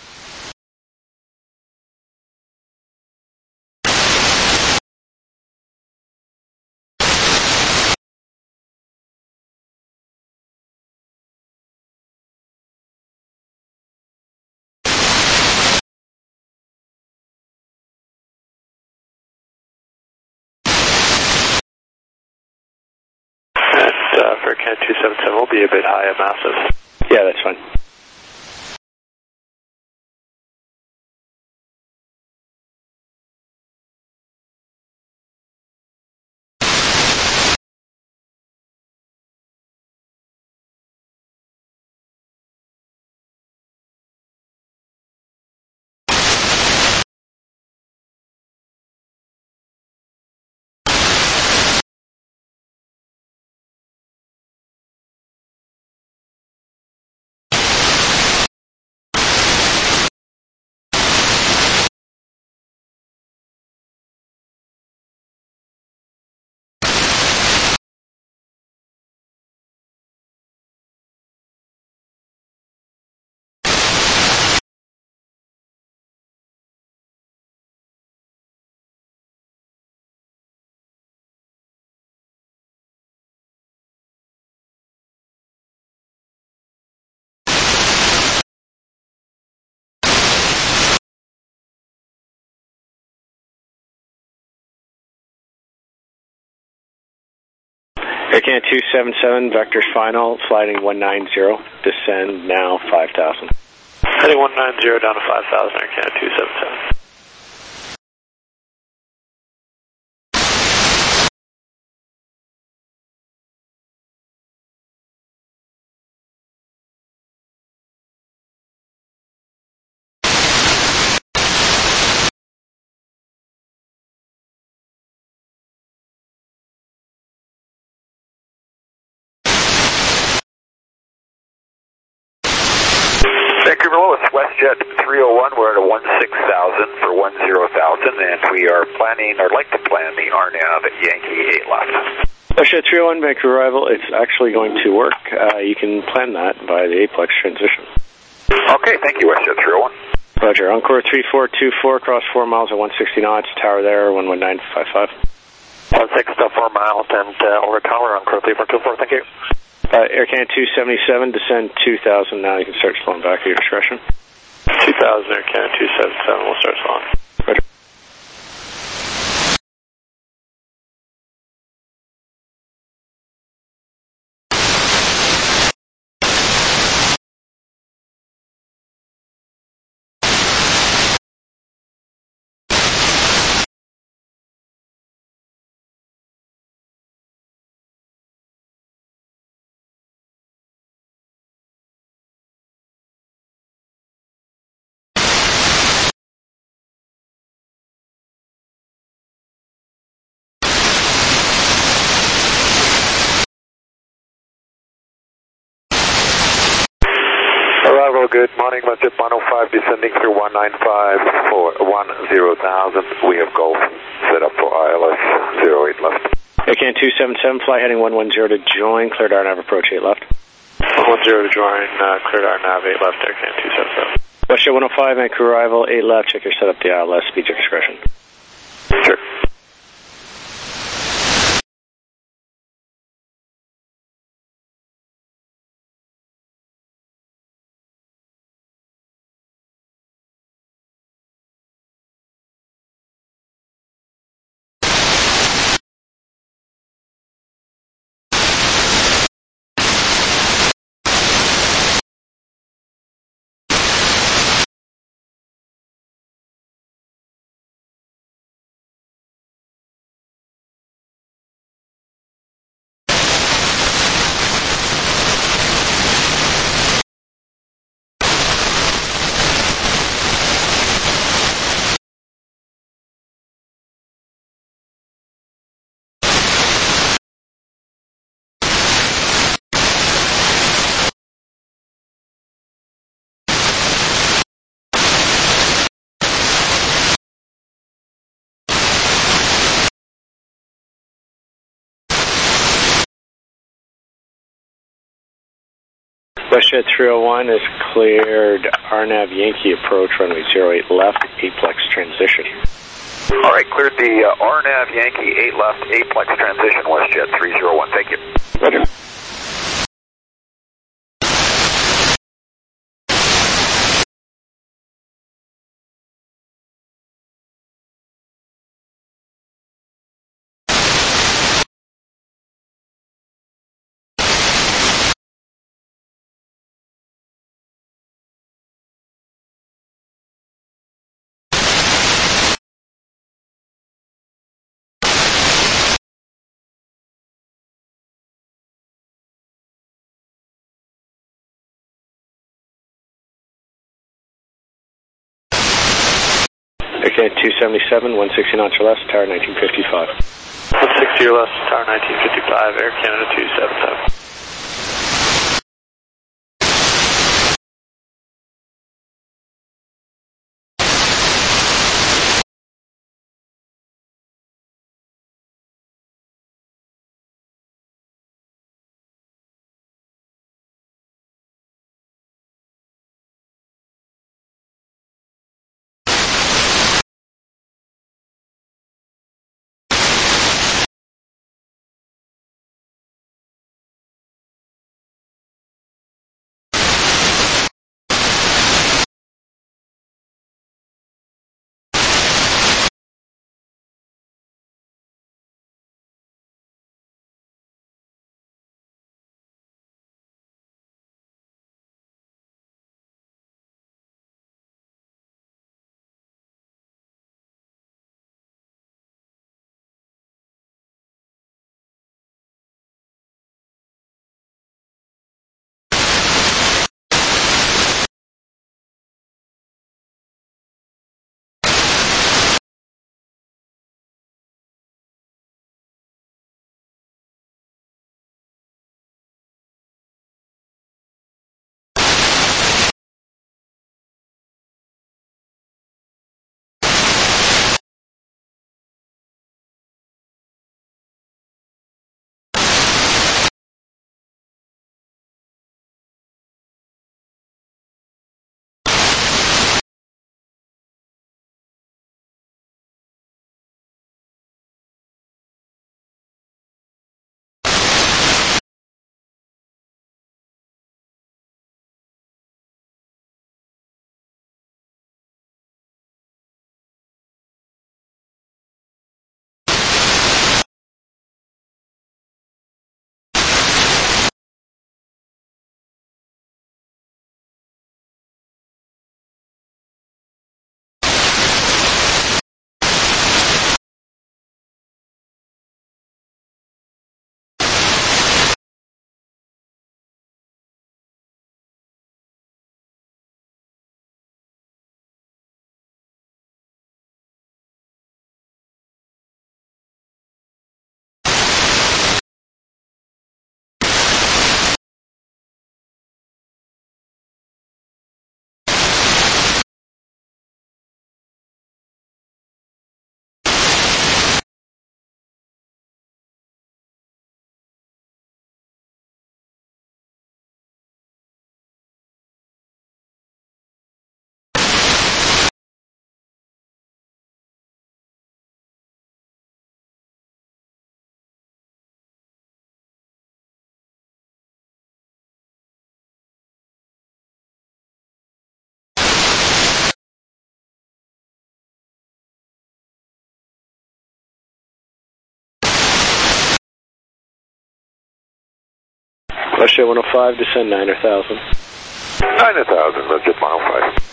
For Can 277 will be a bit high and massive. Yeah, that's fine. Air Canada 277, vectors final, flighting 190, descend now 5,000. Heading 190 down to 5,000, Air Canada 277. Vancouver Lois, WestJet 301, we're at a 16,000 for 10,000, and we are planning, or like to plan, the RNAV Yankee 8 left. WestJet 301, Vancouver arrival, it's actually going to work. You can plan that by the aplex transition. Okay, thank you, WestJet 301. Roger, Encore 3424, cross 4 miles at 160 knots, tower there, 11955. 4 miles and over tower on crew 3424, thank you. Air Canada 277, descend 2,000 now. You can start slowing back at your discretion. 2,000, Air Canada 277, we'll start slowing. Roger. Arrival, good morning, Budget 105, descending through 195 for 10,000. We have Gulf set up for ILS 08 left. Air Canada 277, fly heading 110 to join, cleared RNAV approach 8 left. 110 to join, cleared RNAV 8 left, Air Canada 277. WestJet 105, Vancouver arrival 8 left, check your setup, the ILS, speed your discretion. Sure. WestJet 301 is cleared RNAV Yankee approach, runway 08 left, aplex transition. All right, cleared the RNAV Yankee 8 left, aplex transition, WestJet 301, thank you. Roger. Okay, 277, 160 knots or less, tower 1955. 160 or less, tower 1955, Air Canada 277. Russia 105, descend 9,000. 9,000, Roger 105.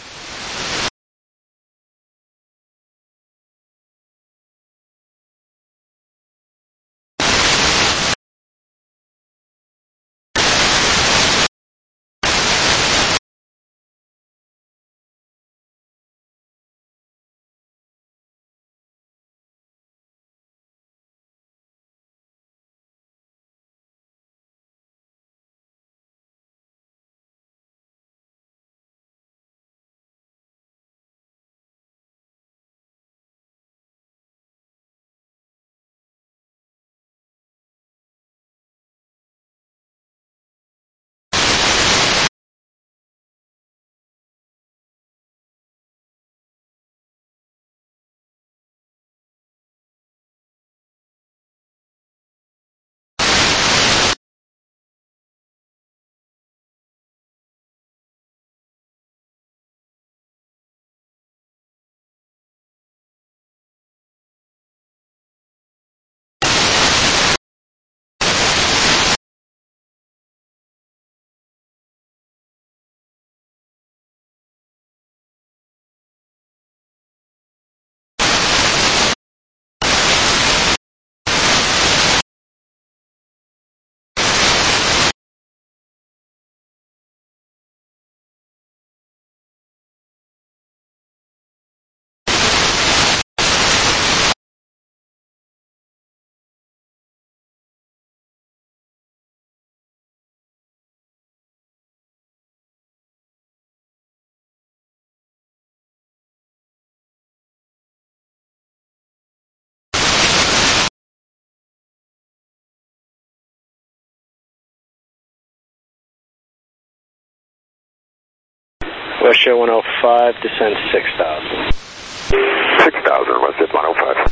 Russia 105, descend 6,000. 6,000, Russia 105.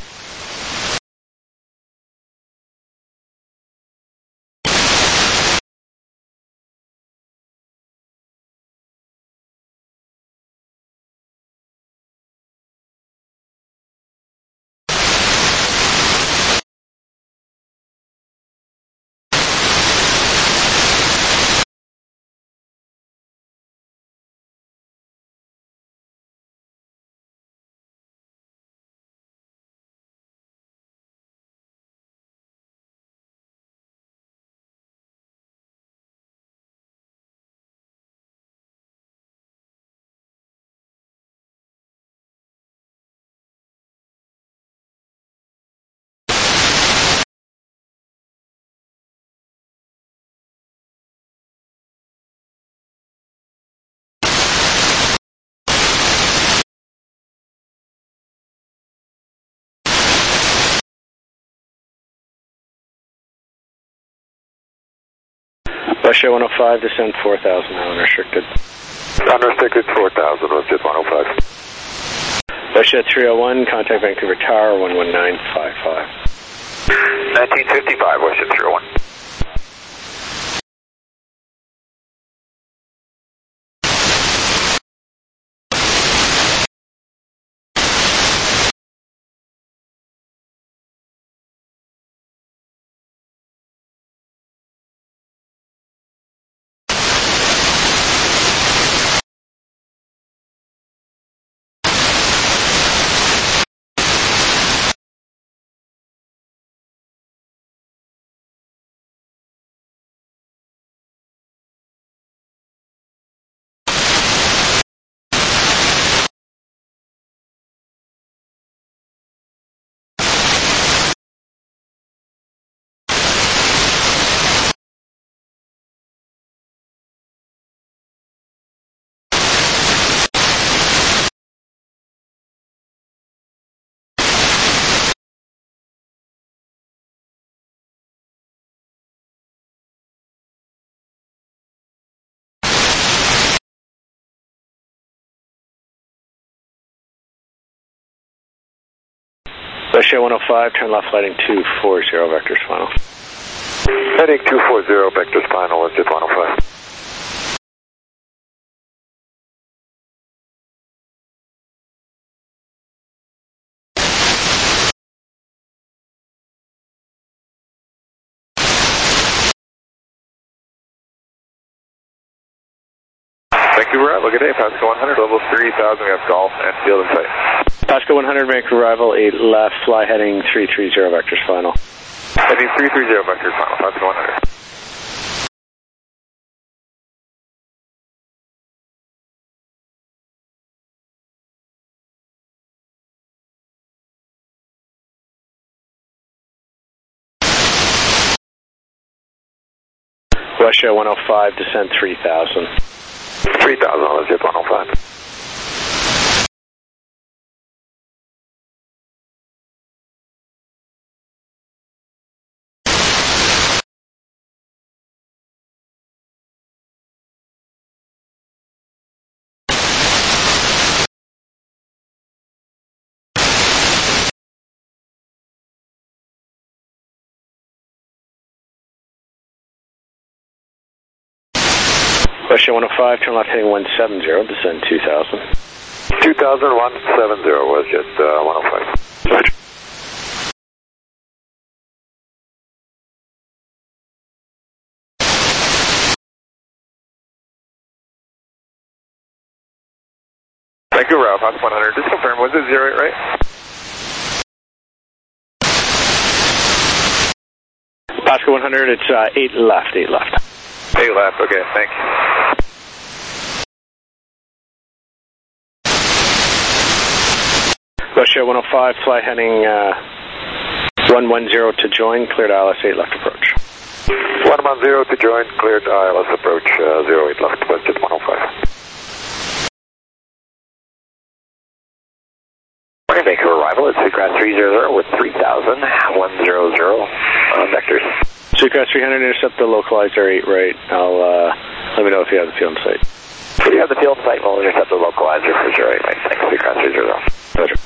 Russia 105, descend 4,000 now, unrestricted. Unrestricted 4,000, Russia 105. Russia 301, contact Vancouver Tower 11955. 1955, Russia 301. Russia 105, turn left lighting 240, vectors final. Heading 240, vectors final, Russia 105. Vancouver arrival, good day. Pasco 100, level 3000. We have golf and field in sight. Pasco 100, Vancouver arrival, 8 left, fly heading 330 vectors final. Heading 330 vectors final, Pasco 100. Russia 105, descend 3000. 3000 on the zip 105. Russia 105, turn left heading 170, descend 2000. 2170 was just 105. Roger. Vancouver arrival, Pasco 100. Just confirm, was it 08 right? Pasco 100, it's 8 left, 8 left. 8 left, okay, thanks. Russia 105, fly heading 110 to join, cleared ILS 8 left approach. 110 to join, cleared ILS approach 08 left, budget 105. Morning, Vancouver arrival at Seacraft 300 with 3000, 100 vectors. Seacraft 300, intercept the localizer 8 right. Let me know if you have the field in sight. If you have the field in sight, we'll intercept the localizer for 08 right. Thanks, Seacraft 300. Roger.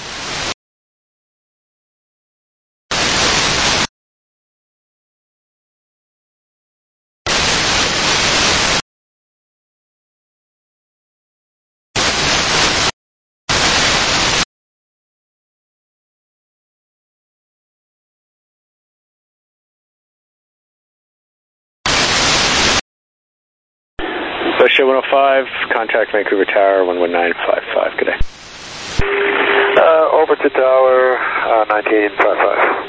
Russia 105, contact Vancouver Tower 11955, good day. Over to tower 1955.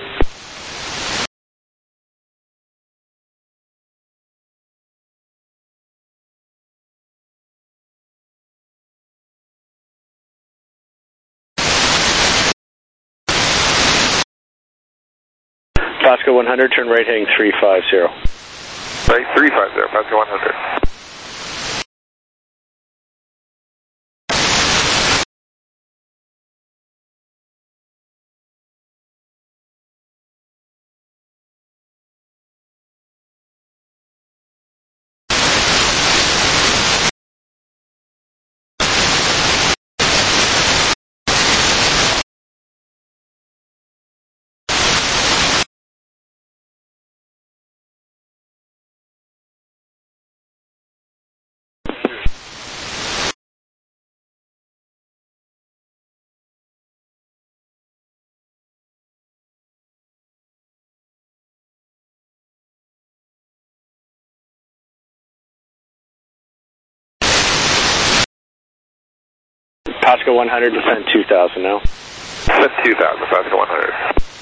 Pasco 100, turn right heading 350. Right, 350, Pasco 100. Pasco 100, descend 2000 now. Descend 2000, Pasco 100.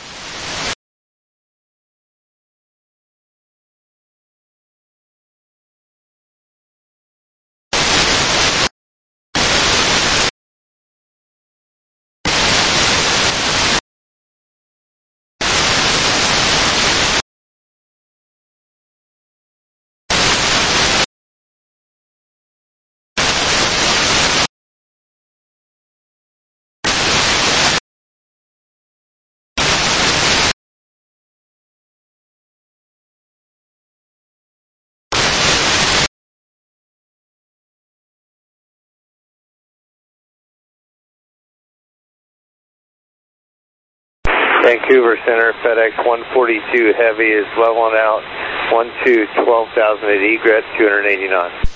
Vancouver Center, FedEx 142 Heavy is leveling out 12,000 at egress, 280 knots.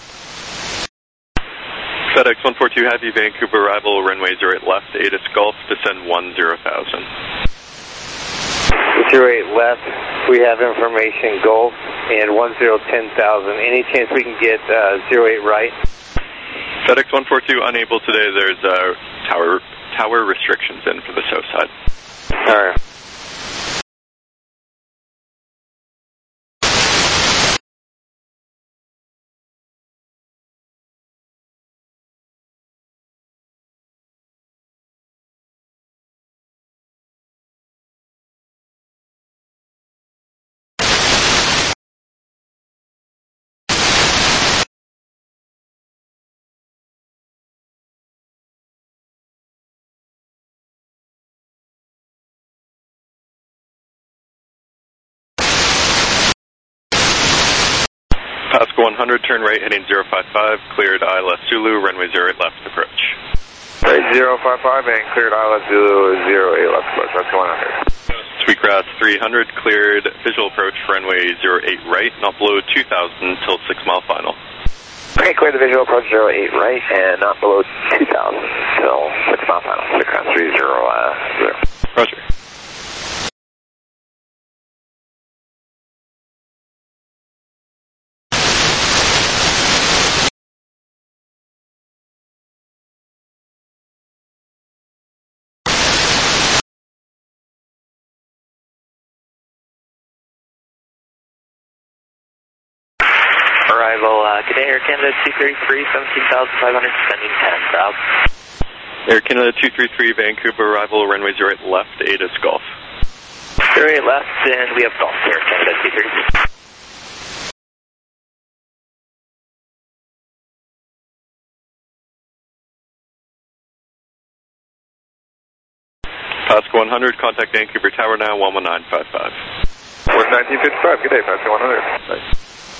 FedEx 142 Heavy, Vancouver arrival, runway 08 left, ATIS Gulf, descend 10,000. 08 left, we have information Gulf and 10,000. Any chance we can get 08 right? FedEx 142 unable today. There's tower restrictions in for the south side. All right. Pasco 100, turn right heading 055, cleared ILS Zulu, runway 08 left approach. Right, 055 and cleared ILS Zulu, 08 left approach, Pasco 100. Sweetgrass 300, cleared visual approach runway 08 right, not below 2000 till 6 mile final. Okay, clear the visual approach 08 right and not below 2000 till 6 mile final. Sweetgrass 30, Roger. Arrival, good day, Air Canada 233, 17,500, descending 10, south. Air Canada 233, Vancouver, arrival, runway 08 left, ATIS Golf. 08 left, and we have Golf, Air Canada 233. Pasco 100, contact Vancouver Tower now, 11955. 1955, good day, Pasco 100. Bye.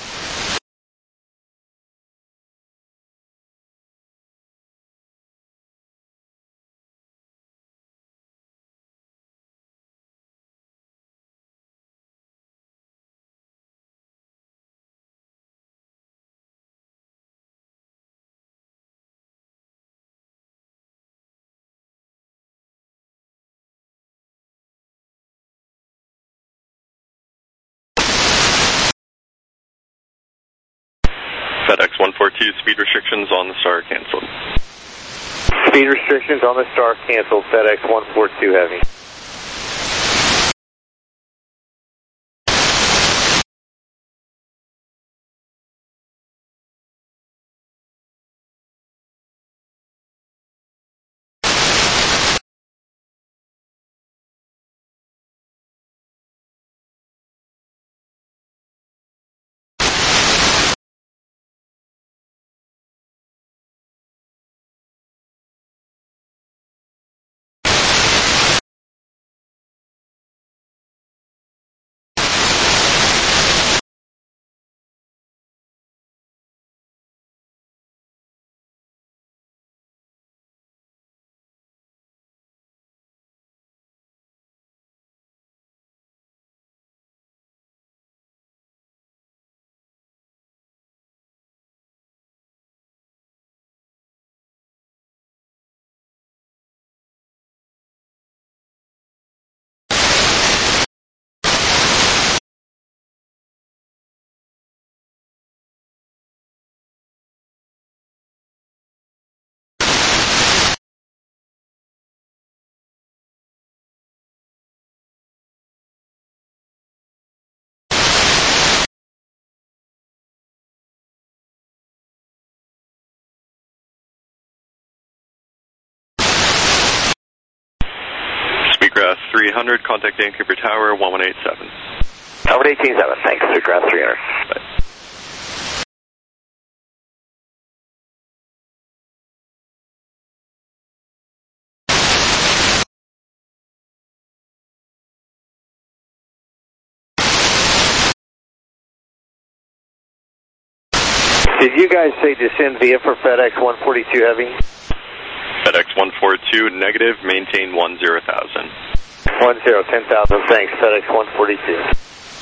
FedEx 142, speed restrictions on the Star canceled. Speed restrictions on the Star canceled, FedEx 142 Heavy. Sweetgrass 300, contact Vancouver Tower, 1187. 1187, thanks, Sweetgrass 300. Bye. Did you guys say descend via for FedEx 142 Heavy? FedEx 142, negative, maintain 10,000. 10,000, thanks, FedEx 142.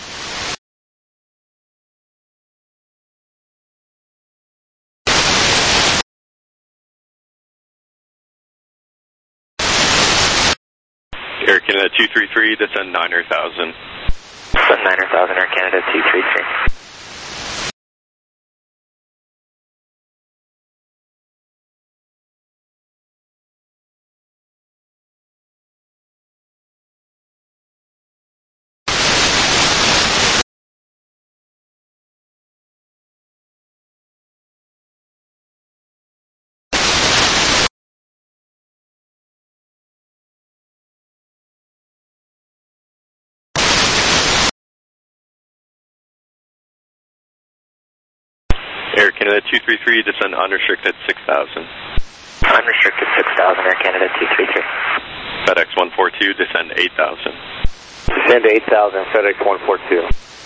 Air Canada 233, descend 9,000. Descend 9,000, Air Canada 233. Air Canada 233, descend unrestricted 6,000. Unrestricted 6,000, Air Canada 233. FedEx 142, descend 8,000. Descend 8,000, FedEx 142.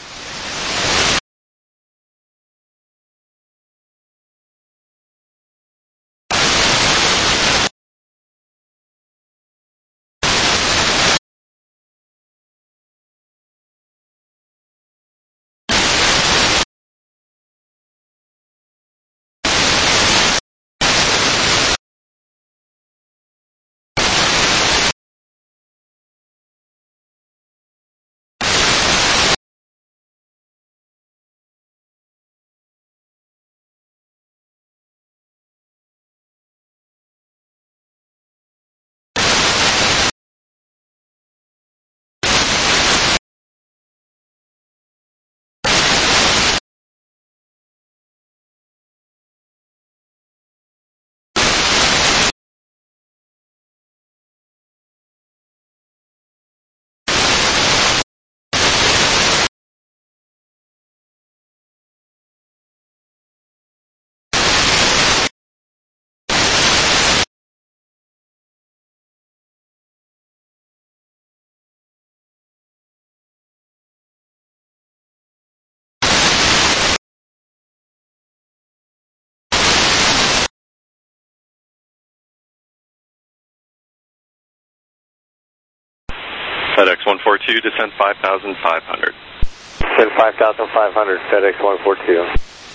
FedEx 142, descend 5,500. Descend 5,500, FedEx 142.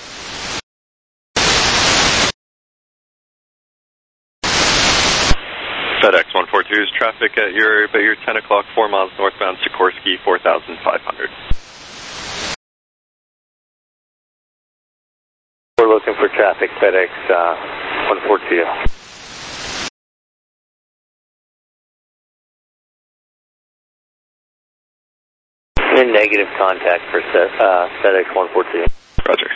FedEx 142 is traffic at your 10 o'clock, 4 miles northbound Sikorsky, 4,500. We're looking for traffic, FedEx 142. In negative contact for FedEx 142. Roger.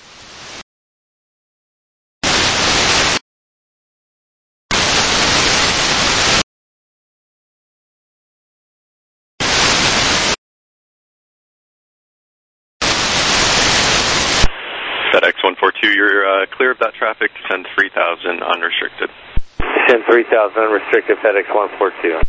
FedEx 142, you're clear of that traffic, descend 3,000 unrestricted. Descend 3,000 unrestricted, FedEx 142.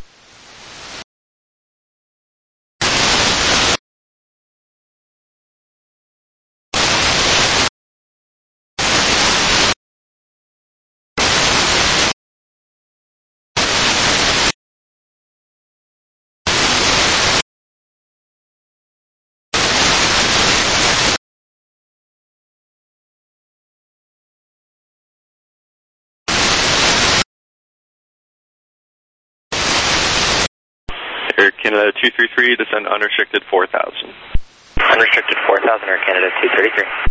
Air Canada 233, descend unrestricted 4,000. Unrestricted 4,000, Air Canada 233.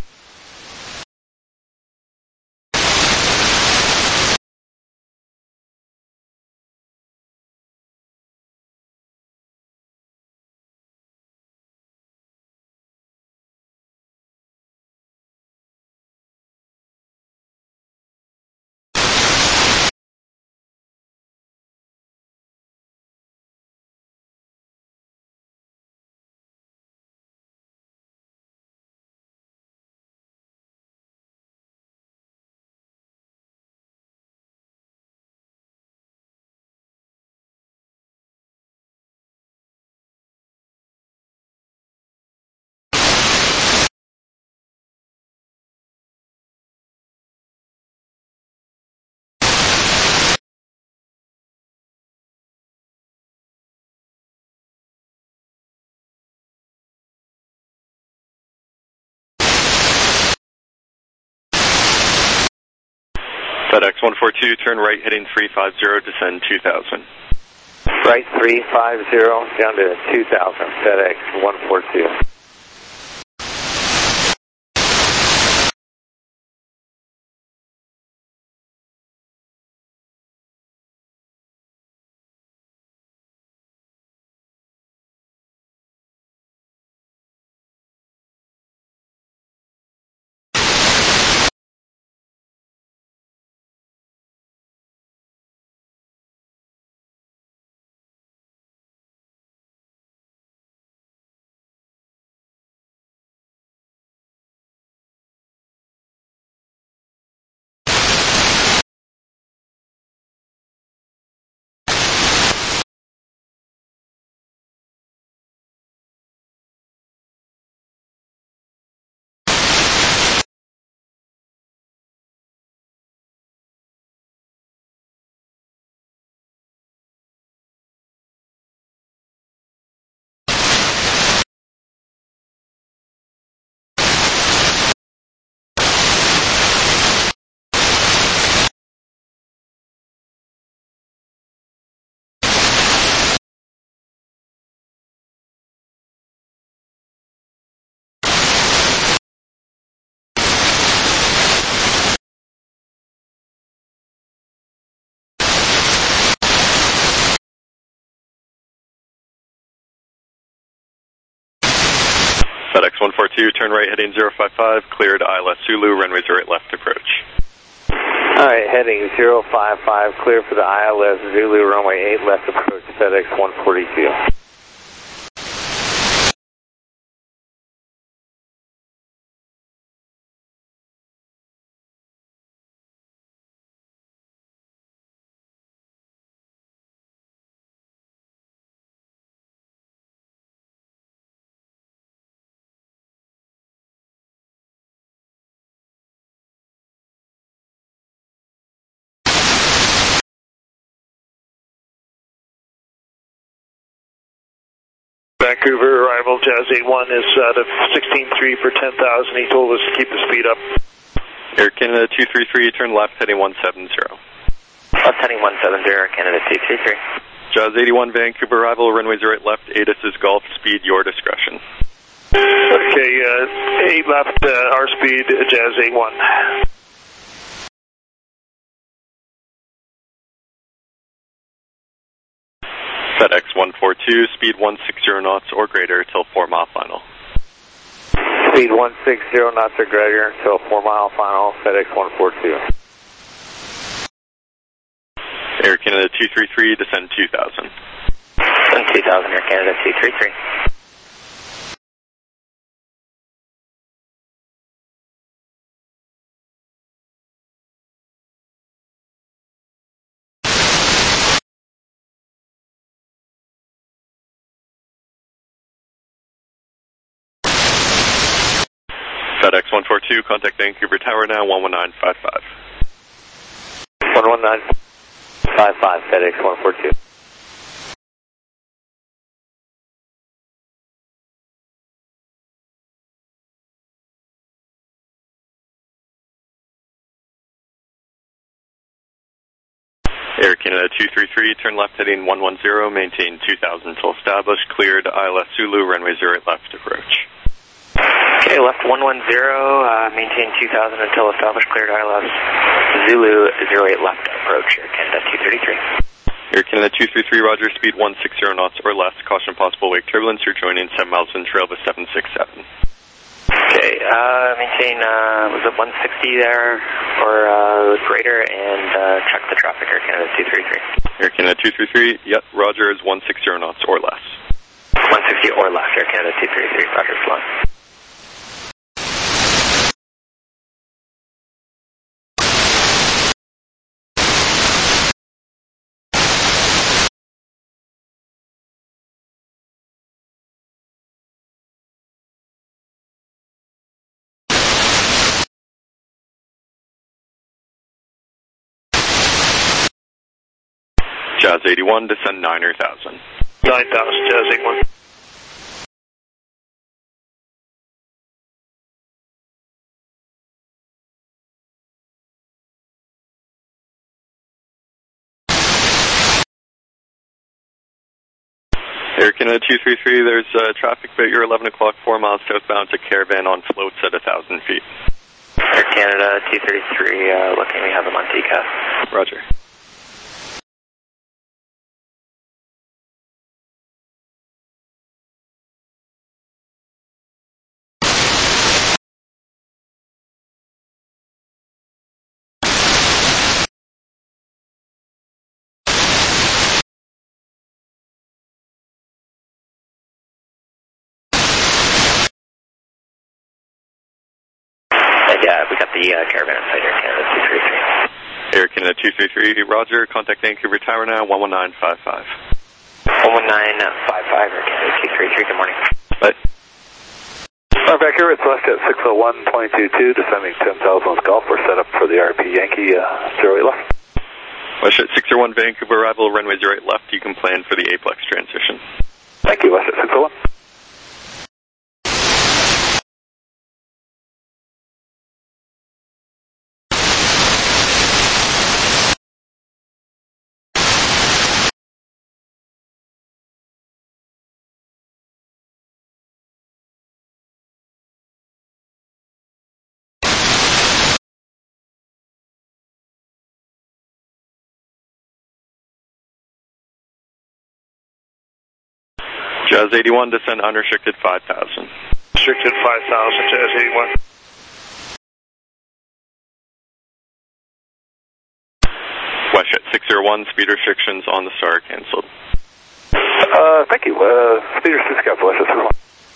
FedEx 142, turn right heading 350, descend 2,000. Right 350 down to 2,000, FedEx 142. FedEx 142, turn right heading 055, cleared ILS Zulu, runway 08 left approach. Alright, heading 055, clear for the ILS Zulu, runway 8 left approach, FedEx 142. Vancouver arrival, Jazz 81 is at a 16.3 for 10,000. He told us to keep the speed up. Air Canada 233, turn left heading 170. Left heading 170, Air Canada 233. Jazz 81, Vancouver arrival, runway 08 left, ATIS is Golf, speed your discretion. Okay, 8 left, our speed, Jazz 81. FedEx 142, speed 160 knots or greater till 4 mile final. Speed 160 knots or greater until 4 mile final, FedEx 142. Air Canada 233, descend 2000. Descend 2000, Air Canada 233. FedEx 142, contact Vancouver Tower now, 11955. 11955, FedEx 142. Air Canada 233, turn left heading 110, maintain 2000 till established, cleared ILS Zulu, runway 08 left approach. Okay, left 110, maintain 2000 until established, cleared ILS Zulu 08 left approach, Air Canada 233. Air Canada 233, roger, speed 160 knots or less, caution possible wake turbulence, you're joining 7 miles in trail with 767. Okay, maintain, was it 160 there or greater, and check the traffic, Air Canada 233. Air Canada 233, yep, roger, is 160 knots or less. 160 or less, Air Canada 233, roger, slow. Jazz 81, descend 9,000. 9,000, Jazz 81. Air Canada 233, there's traffic at your 11 o'clock, 4 miles southbound to Caravan on floats at 1,000 feet. Air Canada 233, looking, we have them on TCAS. Roger. Yeah, we got the Caravan inside Air Canada 233. Air Canada 233, roger, contact Vancouver Tower now, 11955. 11955, Air Canada 233, good morning. Bye. Vancouver, it's left at 601.22, descending 10,000 with Golf. We're set up for the RP Yankee 08 left. Westjet 601 Vancouver arrival, runway 08 left, you can plan for the Aplex transition. Thank you, Westjet 601. Jazz 81, descend unrestricted 5,000. Restricted 5,000 to S81. WestJet 601, speed restrictions on the Star canceled. Thank you. Speed restrictions got WestJet 601.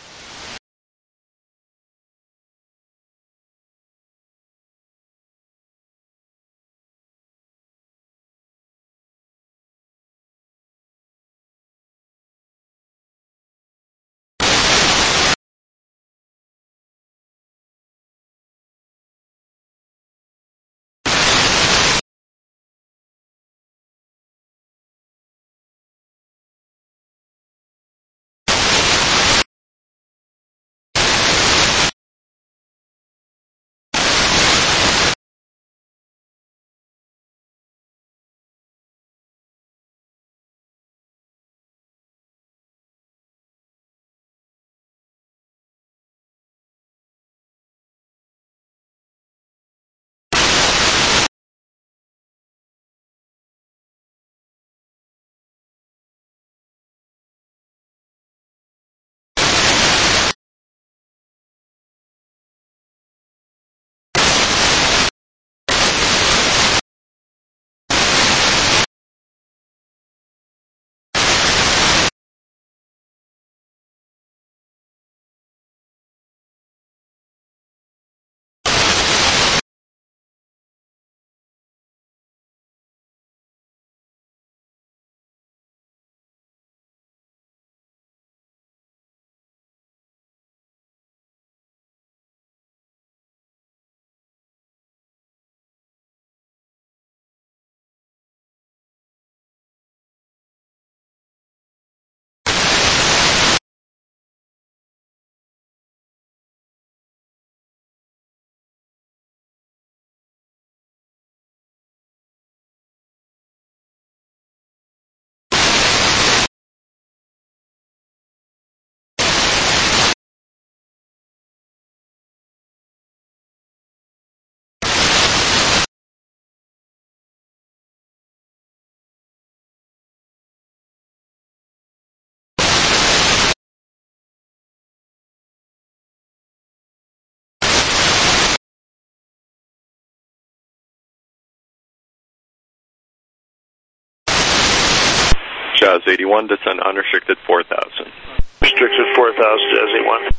Jazz 81, descend unrestricted 4,000. Restricted 4,000 to S81.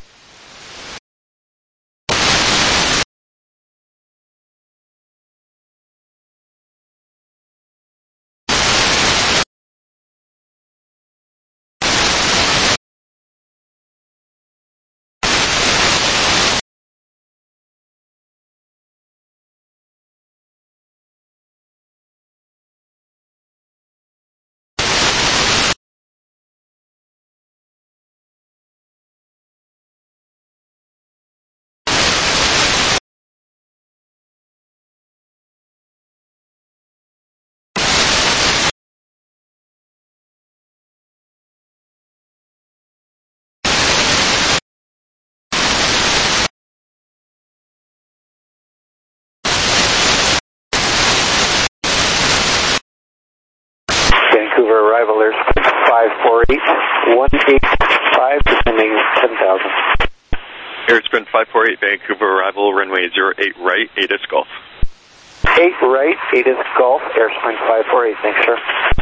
Vancouver arrival, there's 548, 185, descending 10,000. Airsprint 548, Vancouver arrival, runway 08 right, ATIS Golf. 8 right, ATIS Golf, Airsprint 548, thanks sir.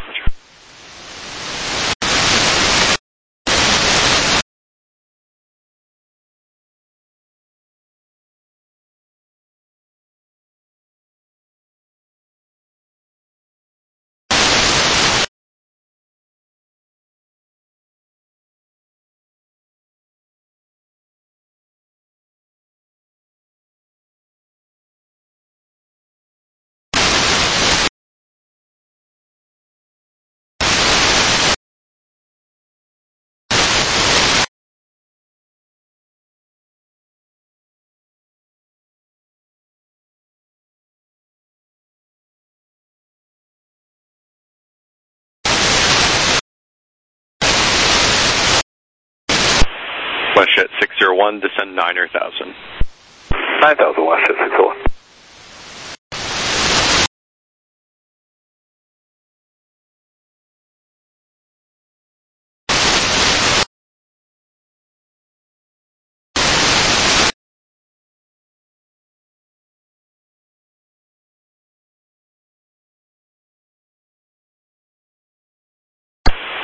WestJet 601, descend 9,000. 9,000 WestJet 601.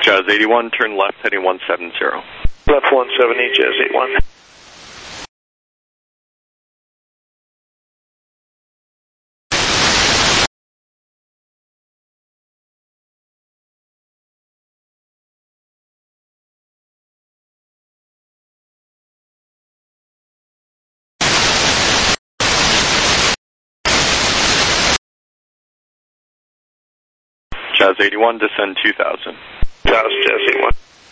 Jazz 81, turn left heading 170. Left 170, Jazz 81. Jazz 81, descend 2000. Jazz 81.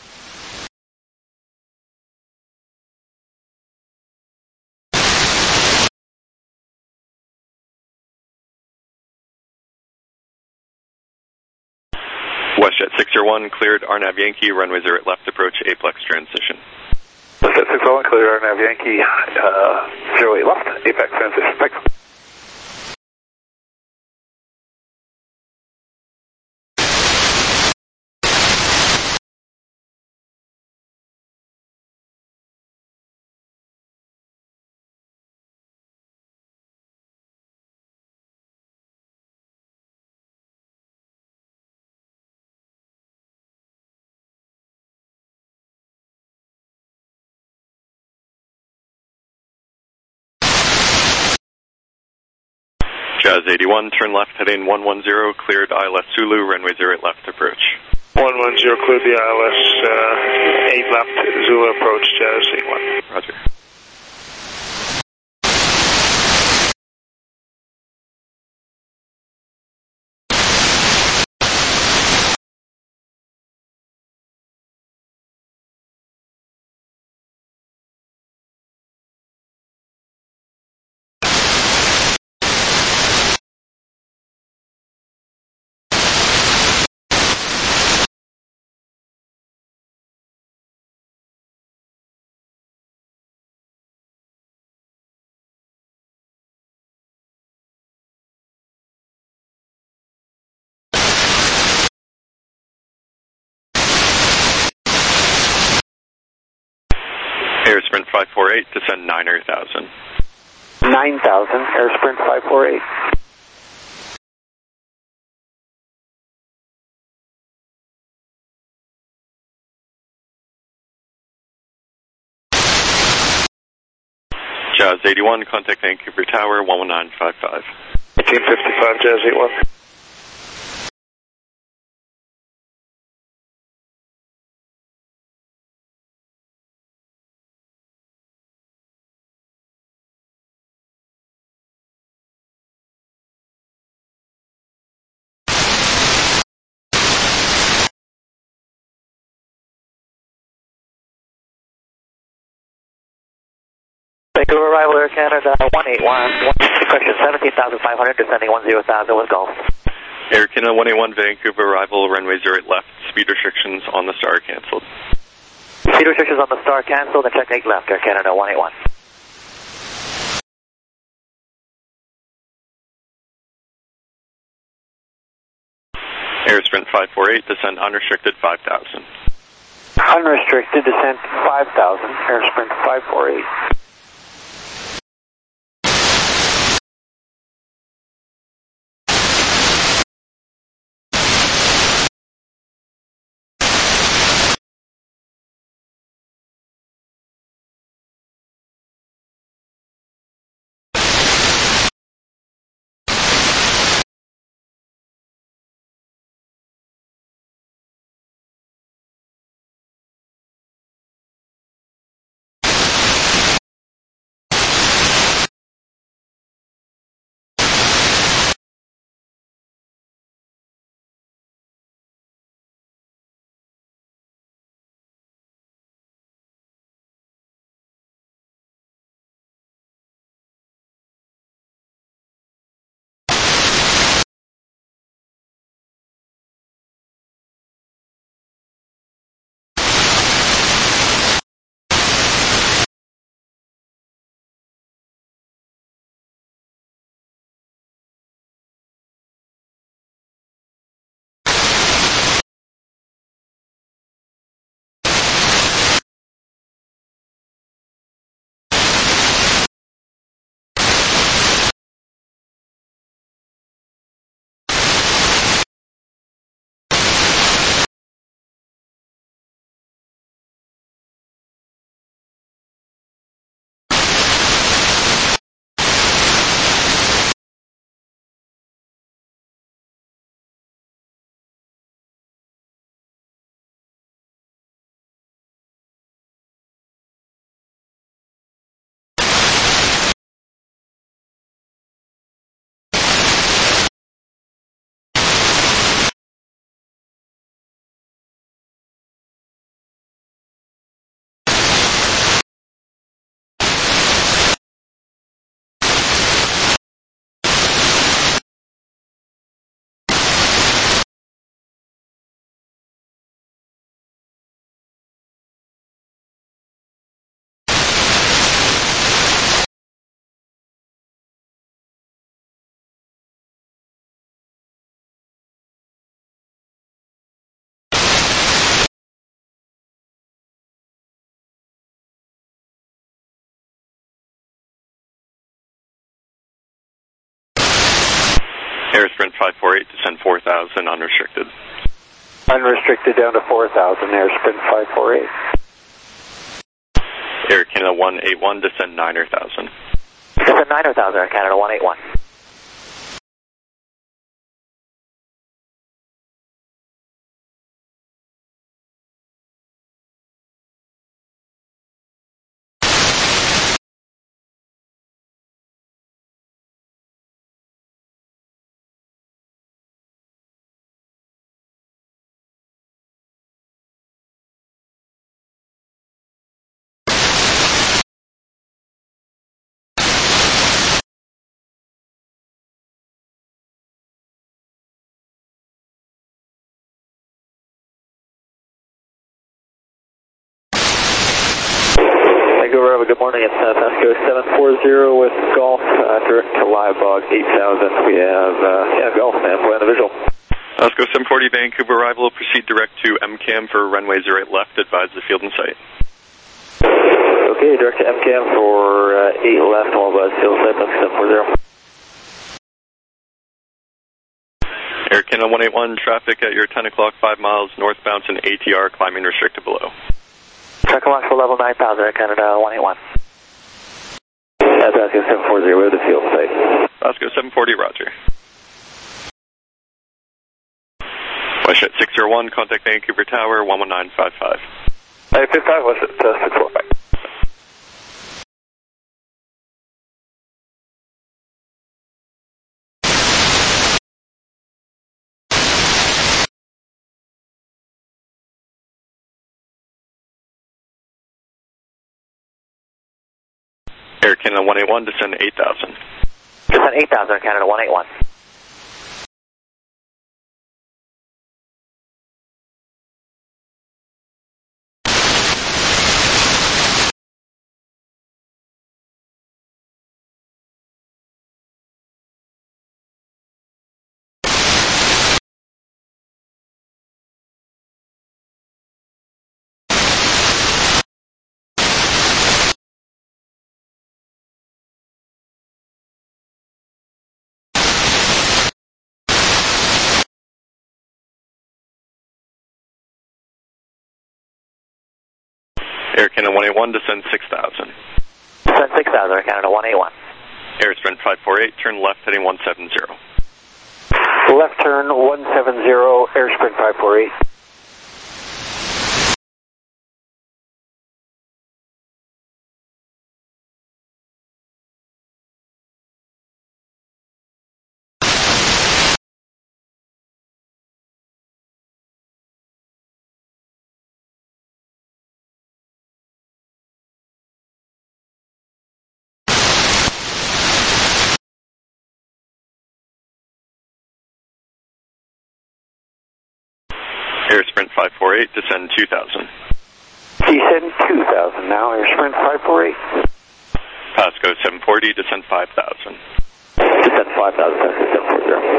WestJet 601, cleared RNAV Yankee, runway 0 left approach, Aplex transition. WestJet 601, cleared RNAV Yankee, 08 left, Apex transition. Thanks. Jazz 81, turn left heading 110, cleared ILS Zulu, runway 0 left approach. 110, cleared the ILS 8 left, Zulu approach, Jazz 81. Roger. Air Sprint 548, descend 9,000. 9,000, Air Sprint 548. Jazz 81, contact Vancouver Tower, 11955. 1855, Jazz 81. Vancouver arrival Air Canada 181, correction 17,500, descending 10,000 with Gulf. Air Canada 181, Vancouver arrival, runway 0 left, speed restrictions on the Star canceled. Speed restrictions on the Star canceled and check 8 left, Air Canada 181. Air Sprint 548, descend unrestricted 5,000. Unrestricted descent 5,000, Air Sprint 548. Air Sprint 548, descend 4,000, unrestricted. Unrestricted down to 4,000, Air Sprint 548. Air Canada 181, descend 9,000. Descend 9,000, Air Canada 181. Good morning, it's Pasco 740 with Golf, direct to Live Bog 8,000. We have Golf, man, we're on the visual. Pasco 740, Vancouver arrival, proceed direct to MCAM for runway 08 left, advise the field in sight. Okay, direct to MCAM for 8 left, all buzz, field in sight, Pasco 740. Air Canada 181, traffic at your 10 o'clock, 5 miles northbound and ATR, climbing restricted below. Tracking launch for level 9,000, Air Canada 181. That's Pasco 740, we're the field site. Pasco 740, roger. WestJet 601, contact Vancouver Tower, 11955. Hey, 55, what's it, 645. Air Canada 181, descend 8,000. Descend 8,000, Air Canada 181. Air Canada 181, descend 6,000. Descend 6,000, Air Canada 181. Air Sprint 548, turn left heading 170. Left turn 170, Air Sprint 548. Air Sprint 548, descend 2,000. Descend 2,000 now, Air Sprint 548. Pasco 740, descend 5,000. Descend 5,000, Pasco 740.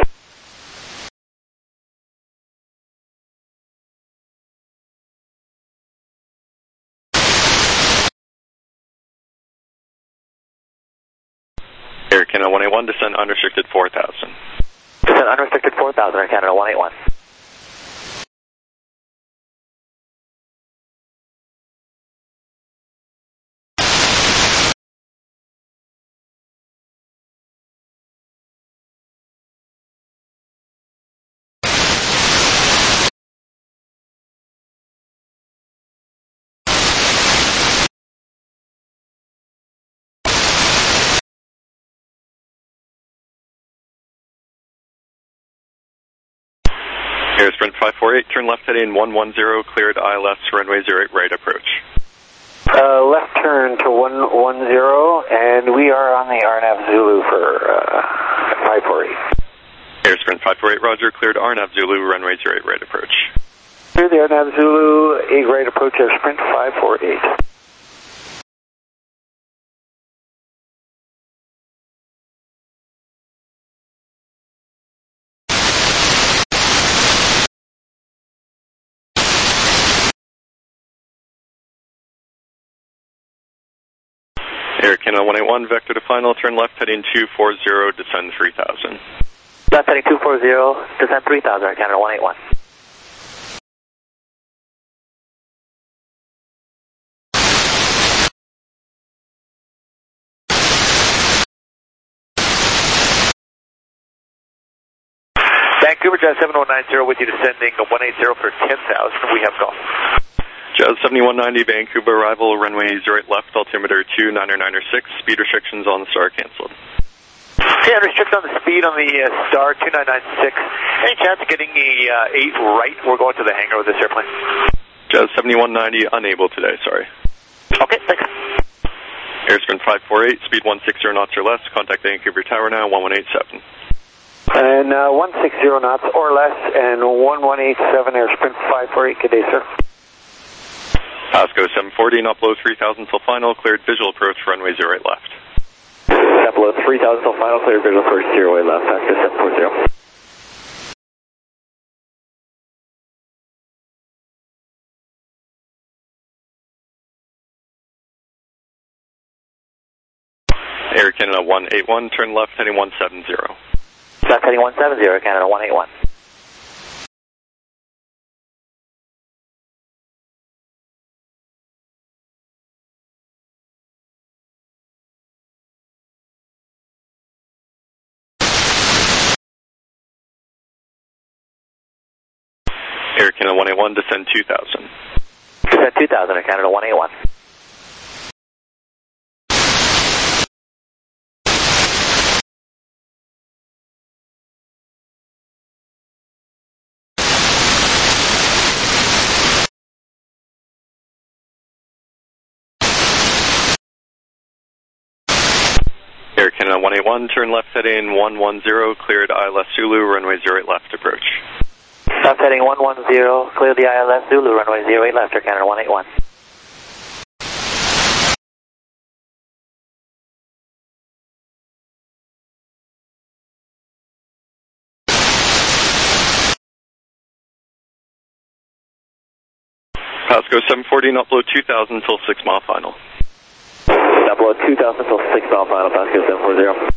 Air Canada 181, descend unrestricted 4,000. Descend unrestricted 4,000, Air Canada 181. Air Sprint 548, turn left heading 110, cleared ILS, runway 08 right approach. Left turn to 110, and we are on the RNAV Zulu for 548. Air Sprint 548, roger, cleared RNAV Zulu, runway 08 right approach. Clear the RNAV Zulu, 8 right approach, Air Sprint 548. Air Canada 181, vector to final, turn left heading 240, descend 3,000. Left heading 240, descend 3000, Air Canada 181. Vancouver Jazz 7190 with you descending 180 for 10,000. We have golf. Jazz 7190, Vancouver arrival, runway 08 left, altimeter 2996, speed restrictions on the Star canceled. Yeah, restrict on the speed on the Star 2996. Any chance of getting a 8 right? We're going to the hangar with this airplane. Jazz 7190, unable today, sorry. Okay, thanks. Airsprint 548, speed 160 knots or less, contact Vancouver Tower now, 1187. And 160 knots or less, and 1187 airsprint 548, good day, sir. Pasco 740, not below 3000 till final, cleared visual approach, runway 08 left. Not below 3000 till final, cleared visual approach, 08 left, Pasco 740. Air Canada 181, turn left heading 170. Left heading 170, Air Canada 181. Air Canada 181, descend 2000. Descend 2000, Air Canada 181. Air Canada 181, turn left heading 110, cleared ILS Zulu, runway 08 left approach. Left heading 110, clear the ILS Zulu, runway 08 left, Air Canada 181. Pasco 740, not below 2000 till 6 mile final. Not below 2000 till 6 mile final, Pasco 740.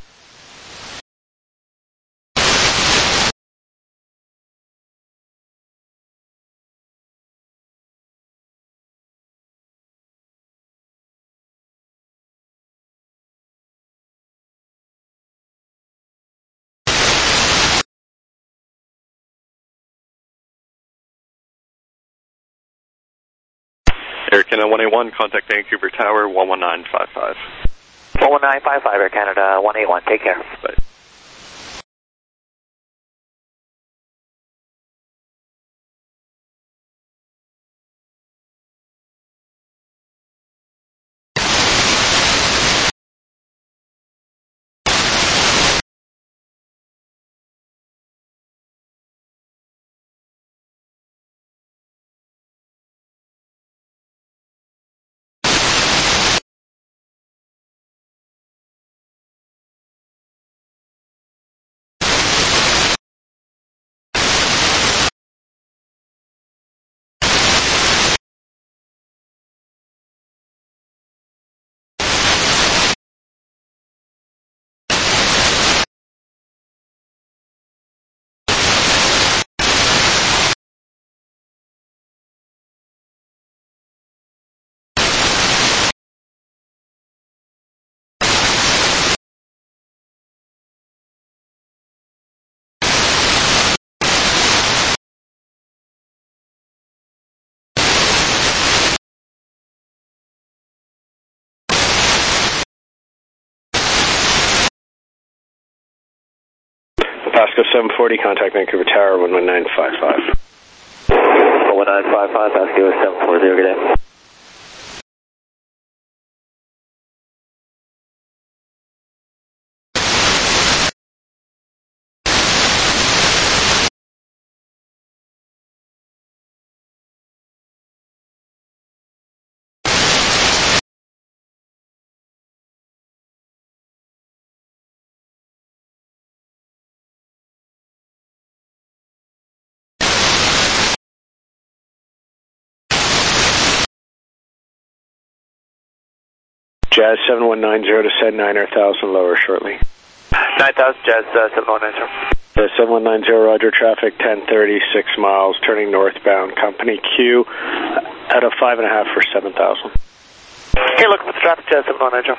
Air Canada 181, contact Vancouver Tower, 11955. 11955, Air Canada 181, take care. Bye. Pasco 740, contact Vancouver Tower, 11955. 11955, Pasco 740, good day. Jazz 7190, descend 9,000, lower shortly. 9,000, Jazz 7190. Jazz 7190, roger, traffic 1030, 6 miles, turning northbound, company Q, at a 5.5 for 7,000. Okay, looking for the traffic, Jazz 7190.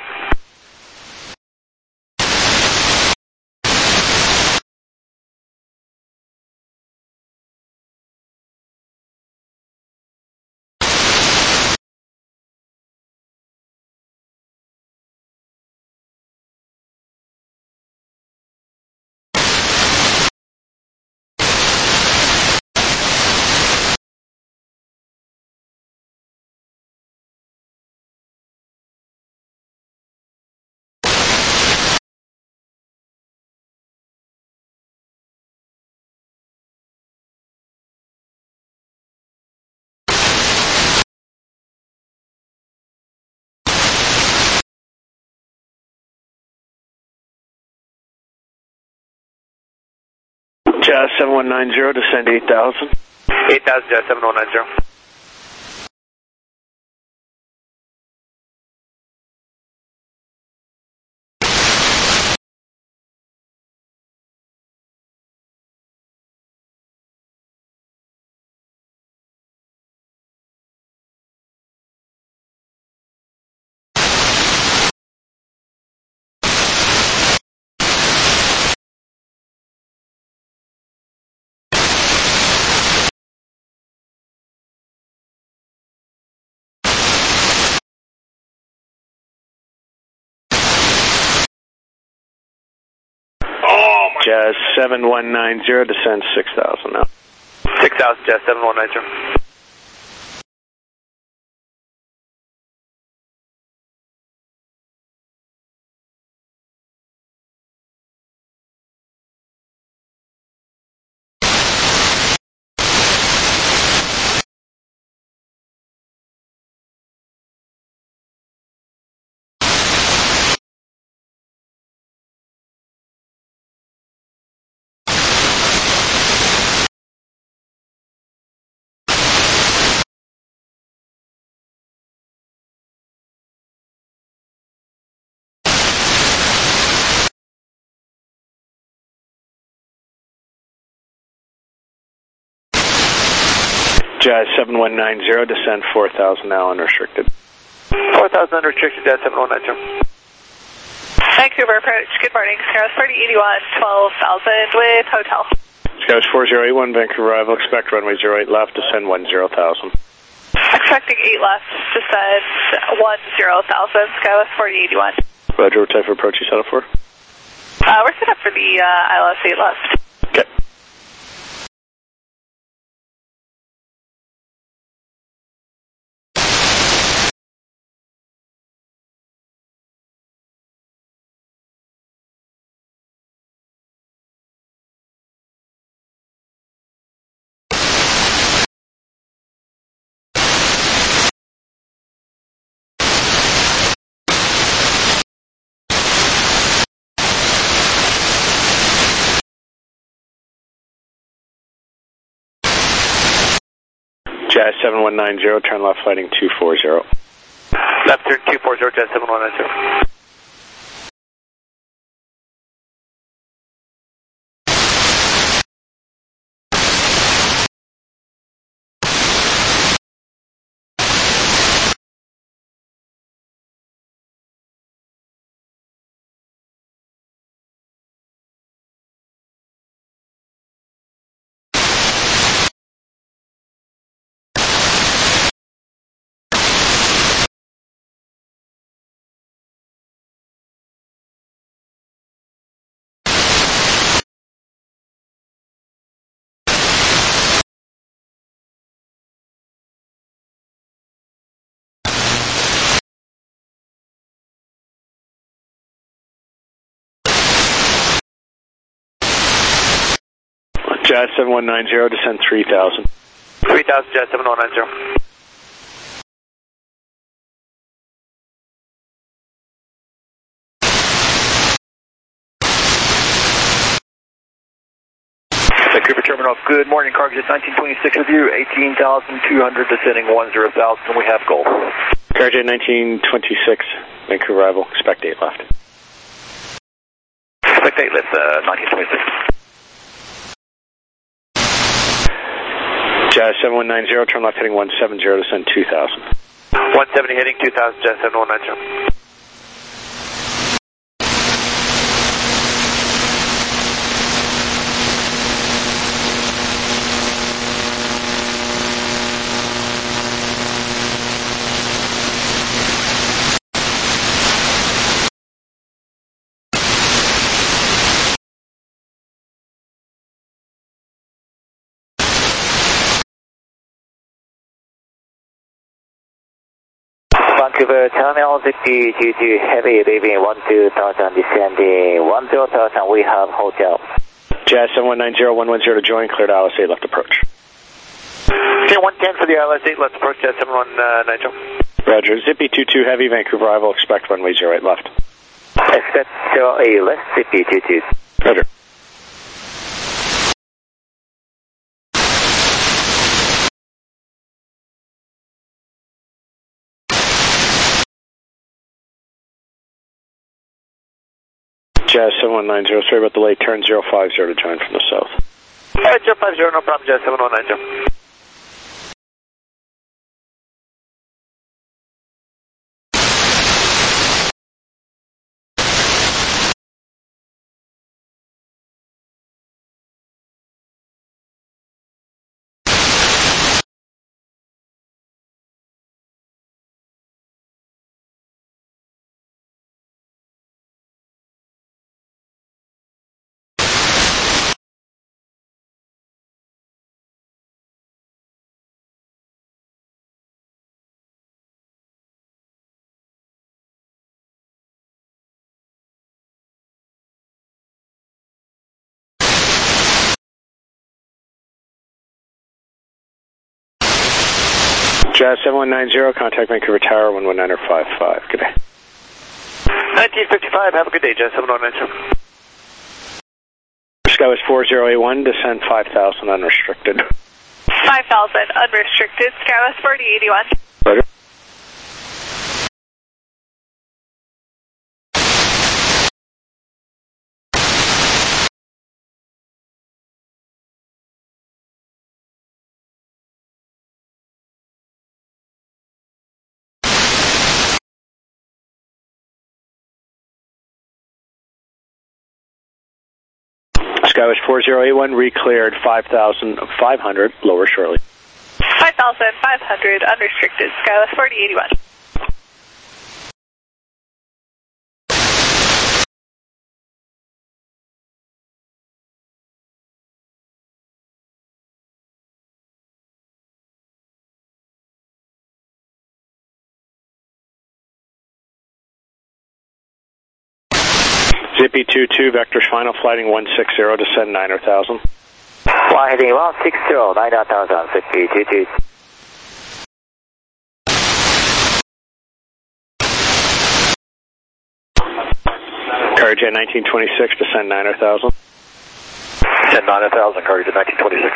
Jazz 7190, descend 8,000. 8,000, Jazz 7190. Jazz 7190, descend 6,000 now. 6,000, Jazz 7190. Jazz 7190, descend 4,000 now, unrestricted. 4,000 unrestricted, Jazz 7190. Vancouver approach, good morning. Skyros 4081, 12,000 with hotel. Skyros 4081, Vancouver arrival, expect runway 08 left, descend 10,000. Expecting 8 left, descend 10,000, Skyros 4081. Roger, what type of approach you set up for? We're set up for the ILS 8 left. Okay. Jazz 7190, turn left flighting 240. Left turn 240, Jazz 7190. Jazz 7190, descend 3,000. 3,000, Jazz 7190. Vancouver Terminal, good morning. Cargo Jet 1926 with you, 18,200, descending 10,000. We have goal. Cargo Jet 1926, Vancouver arrival, expect 8 left. Expect 8 left, 1926. Jazz 7190, turn left heading 170, descend 2000. 170 heading 2000, Jazz 7190. Vancouver Terminal ZP22 Heavy leaving 12,000 descending 10,000, we have hotel. Jazz 7190, 110 to join, cleared ILS 8 left approach. Okay, 110 for the ILS 8 left approach, Jazz 7190. Roger, Zippy 22 Heavy, Vancouver arrival, expect runway 08 left. Expect 08 left, Zippy 22. Roger. Jazz 7190, sorry about the late turn, 050 to join from the south. Alright, 050, no problem, Jazz 7190. Jazz 7190, contact Vancouver Tower 11955. Good day. 1955, have a good day, Jazz 7190. Skywest 4081, descend 5000 unrestricted. 5,000 unrestricted, Skywest 4081. Roger. Skywest 4081, re-cleared 5,500, lower shortly. 5,500 unrestricted, Skywest 4081. Zippy 22, vectors final, flighting 160, descend 9000. Fly heading 160, 9000, Zippy 22. Carrier 1926, descend 9000. Descend 9000, Carrier 1926.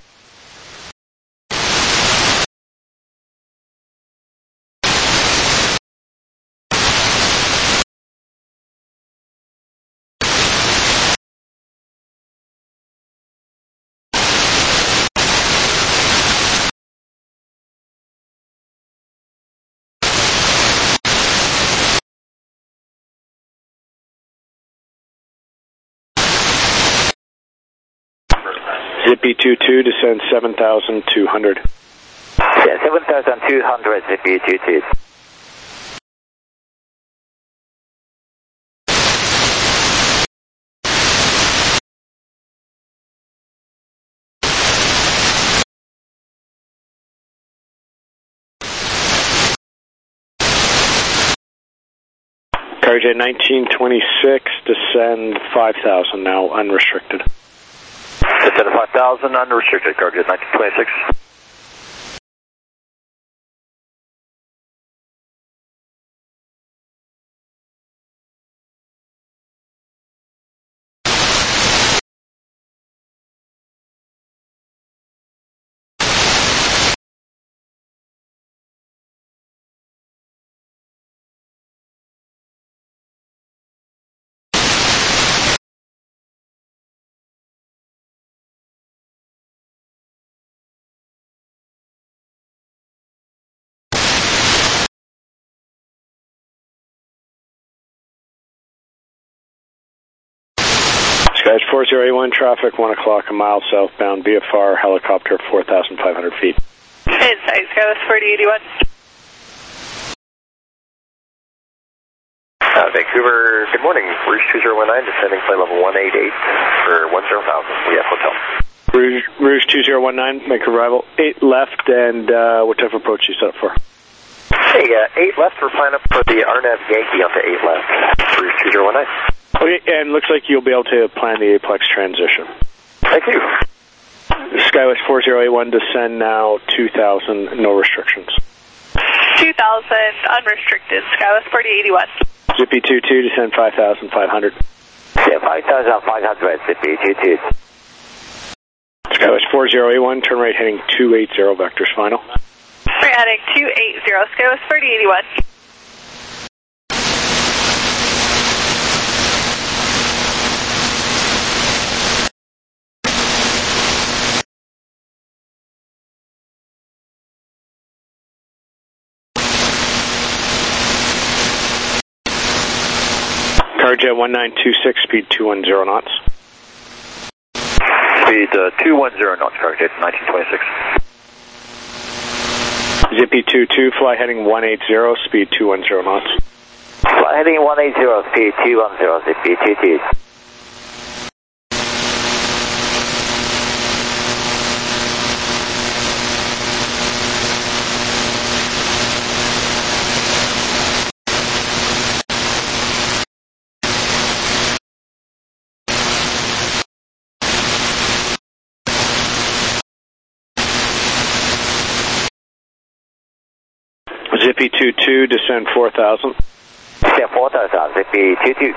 Zippy 22, descend 7,200. Yeah, 7,200, Zippy 22. Carrier 1926, descend 5,000 now, unrestricted. Descend 5,000, unrestricted, Carrier 1926. Skywest 4081, traffic 1 o'clock, a mile southbound, BFR, helicopter 4,500 feet. Insight, Skywest 4081. Vancouver, good morning. Rouge 2019, descending flight level 188 for 10,000. We have hotel. Rouge 2019, make arrival 8 left, and what type of approach you set up for? Hey, 8 left, we're flying up for the RNAV Yankee onto 8 left. Rouge 2019. Okay, and looks like you'll be able to plan the Aplex transition. Thank you. Skywest 4081, descend now 2,000, no restrictions. 2,000, unrestricted, Skywest 4081. Zippy 22, descend 5,500. Yeah, 5,500, Zippy 22. Skywest 4081, turn right heading 280, vectors final. Right heading 280, Skywest 4081. Carjet 1926, speed 210 knots. Speed 210 knots, Carjet 1926. Zippy 22, fly heading 180, speed 210 knots. Fly heading 180, speed 210, Zippy 22. Zippy 22, descend 4,000. Descend 4,000, Zippy 22.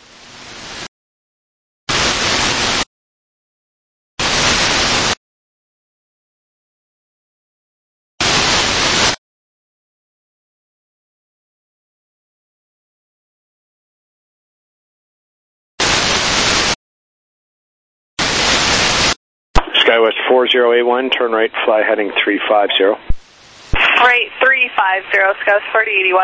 Skywest 4081, turn right, fly heading 350. Right 350, Skywest 4081.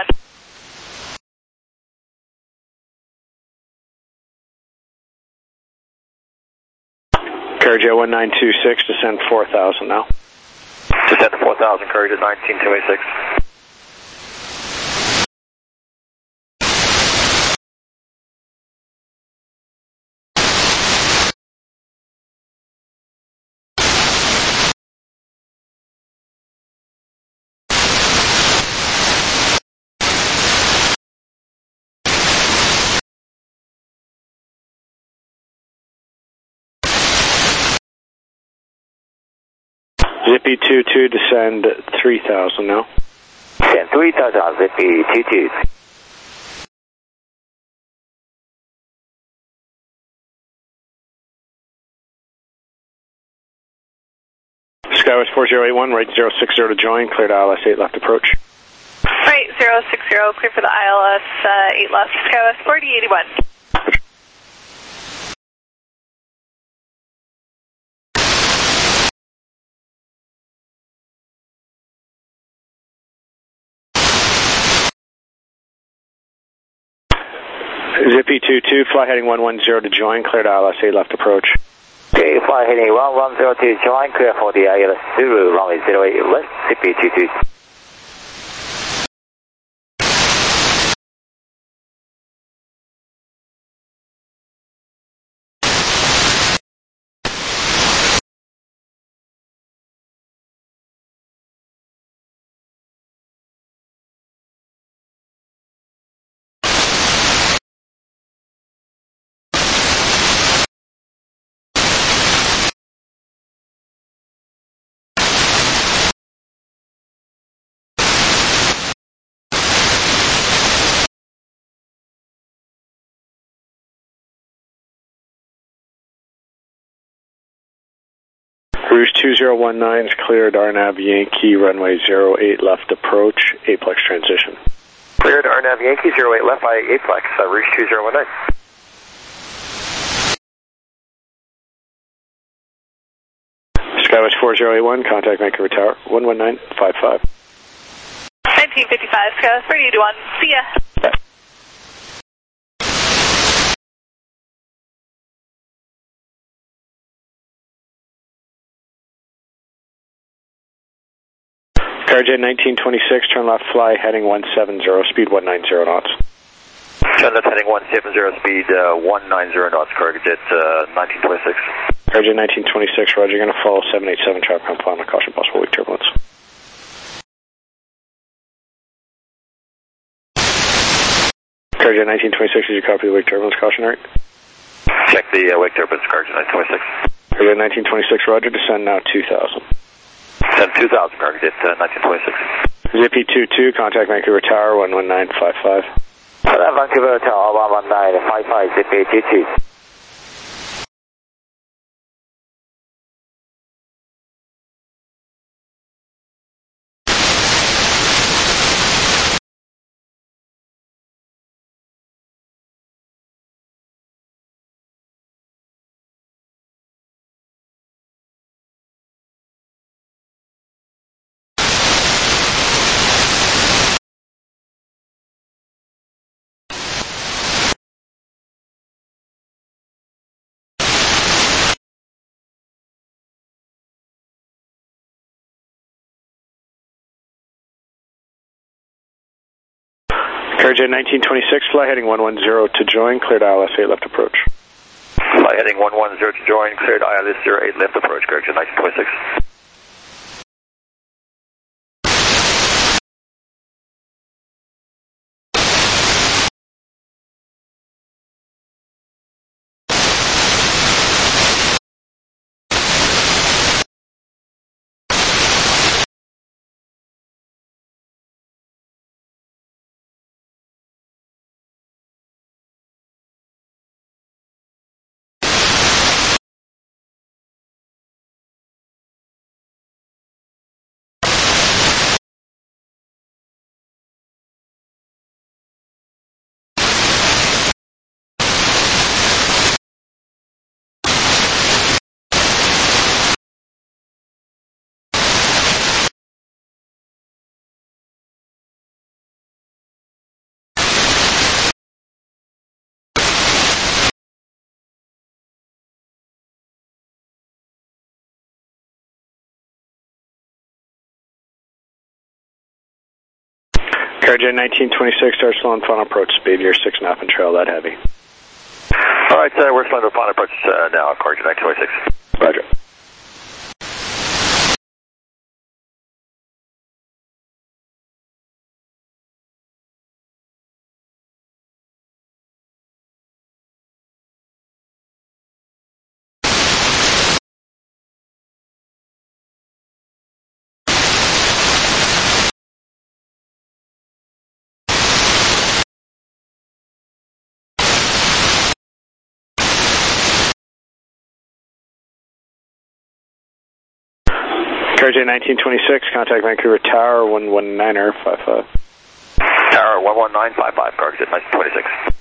Carriage 1926, descend 4,000 now. Descend 4,000, Carriage 19286. Zippy 22, descend 3,000 now. Descend 3,000, Zippy 22. Skywest 4081, right 060 to join, cleared ILS 8 left approach. Right 060, clear for the ILS 8 left, Skywest 4081. Zippy 22, fly heading 110 to join, cleared ILS 8 left approach. Okay, fly heading 110 to join, clear for the ILS Zulu, runway 08 left, Zippy 22. Rouge 2019 is cleared, RNAV Yankee, runway 08 left approach, Aplex transition. Cleared, RNAV Yankee 08 left by Aplex, Rouge 2019. Skywest 4081, contact Vancouver Tower, 11955. 1955, Skywest 4081, see ya. CarJet 1926, turn left, fly, heading 170, speed 190 knots. Turn left, heading 170, speed 190 knots, CarJet 1926. CarJet 1926, roger, going to follow 787 traffic on final caution, possible weak turbulence. CarJet 1926, did you copy the wake turbulence cautionary? Check the wake turbulence, CarJet 1926. CarJet 1926, roger, descend now 2000. Descend 2000, CarJet 1926. Zippy 22, contact Vancouver Tower 11955. Vancouver Tower 11955, Zippy 22. CarJet 1926, fly heading 110 to join, cleared ILS 8 left approach. Fly heading 110 to join, cleared ILS 08 left approach, CarJet 1926. CarJet 1926, start slow and final approach speed, you're 6.5 and trail that heavy. Alright, we're slowing to final approach now, CarJet 1926. Roger. CarJet 1926, contact Vancouver Tower 119er 55. Tower 11955, CarJet 1926.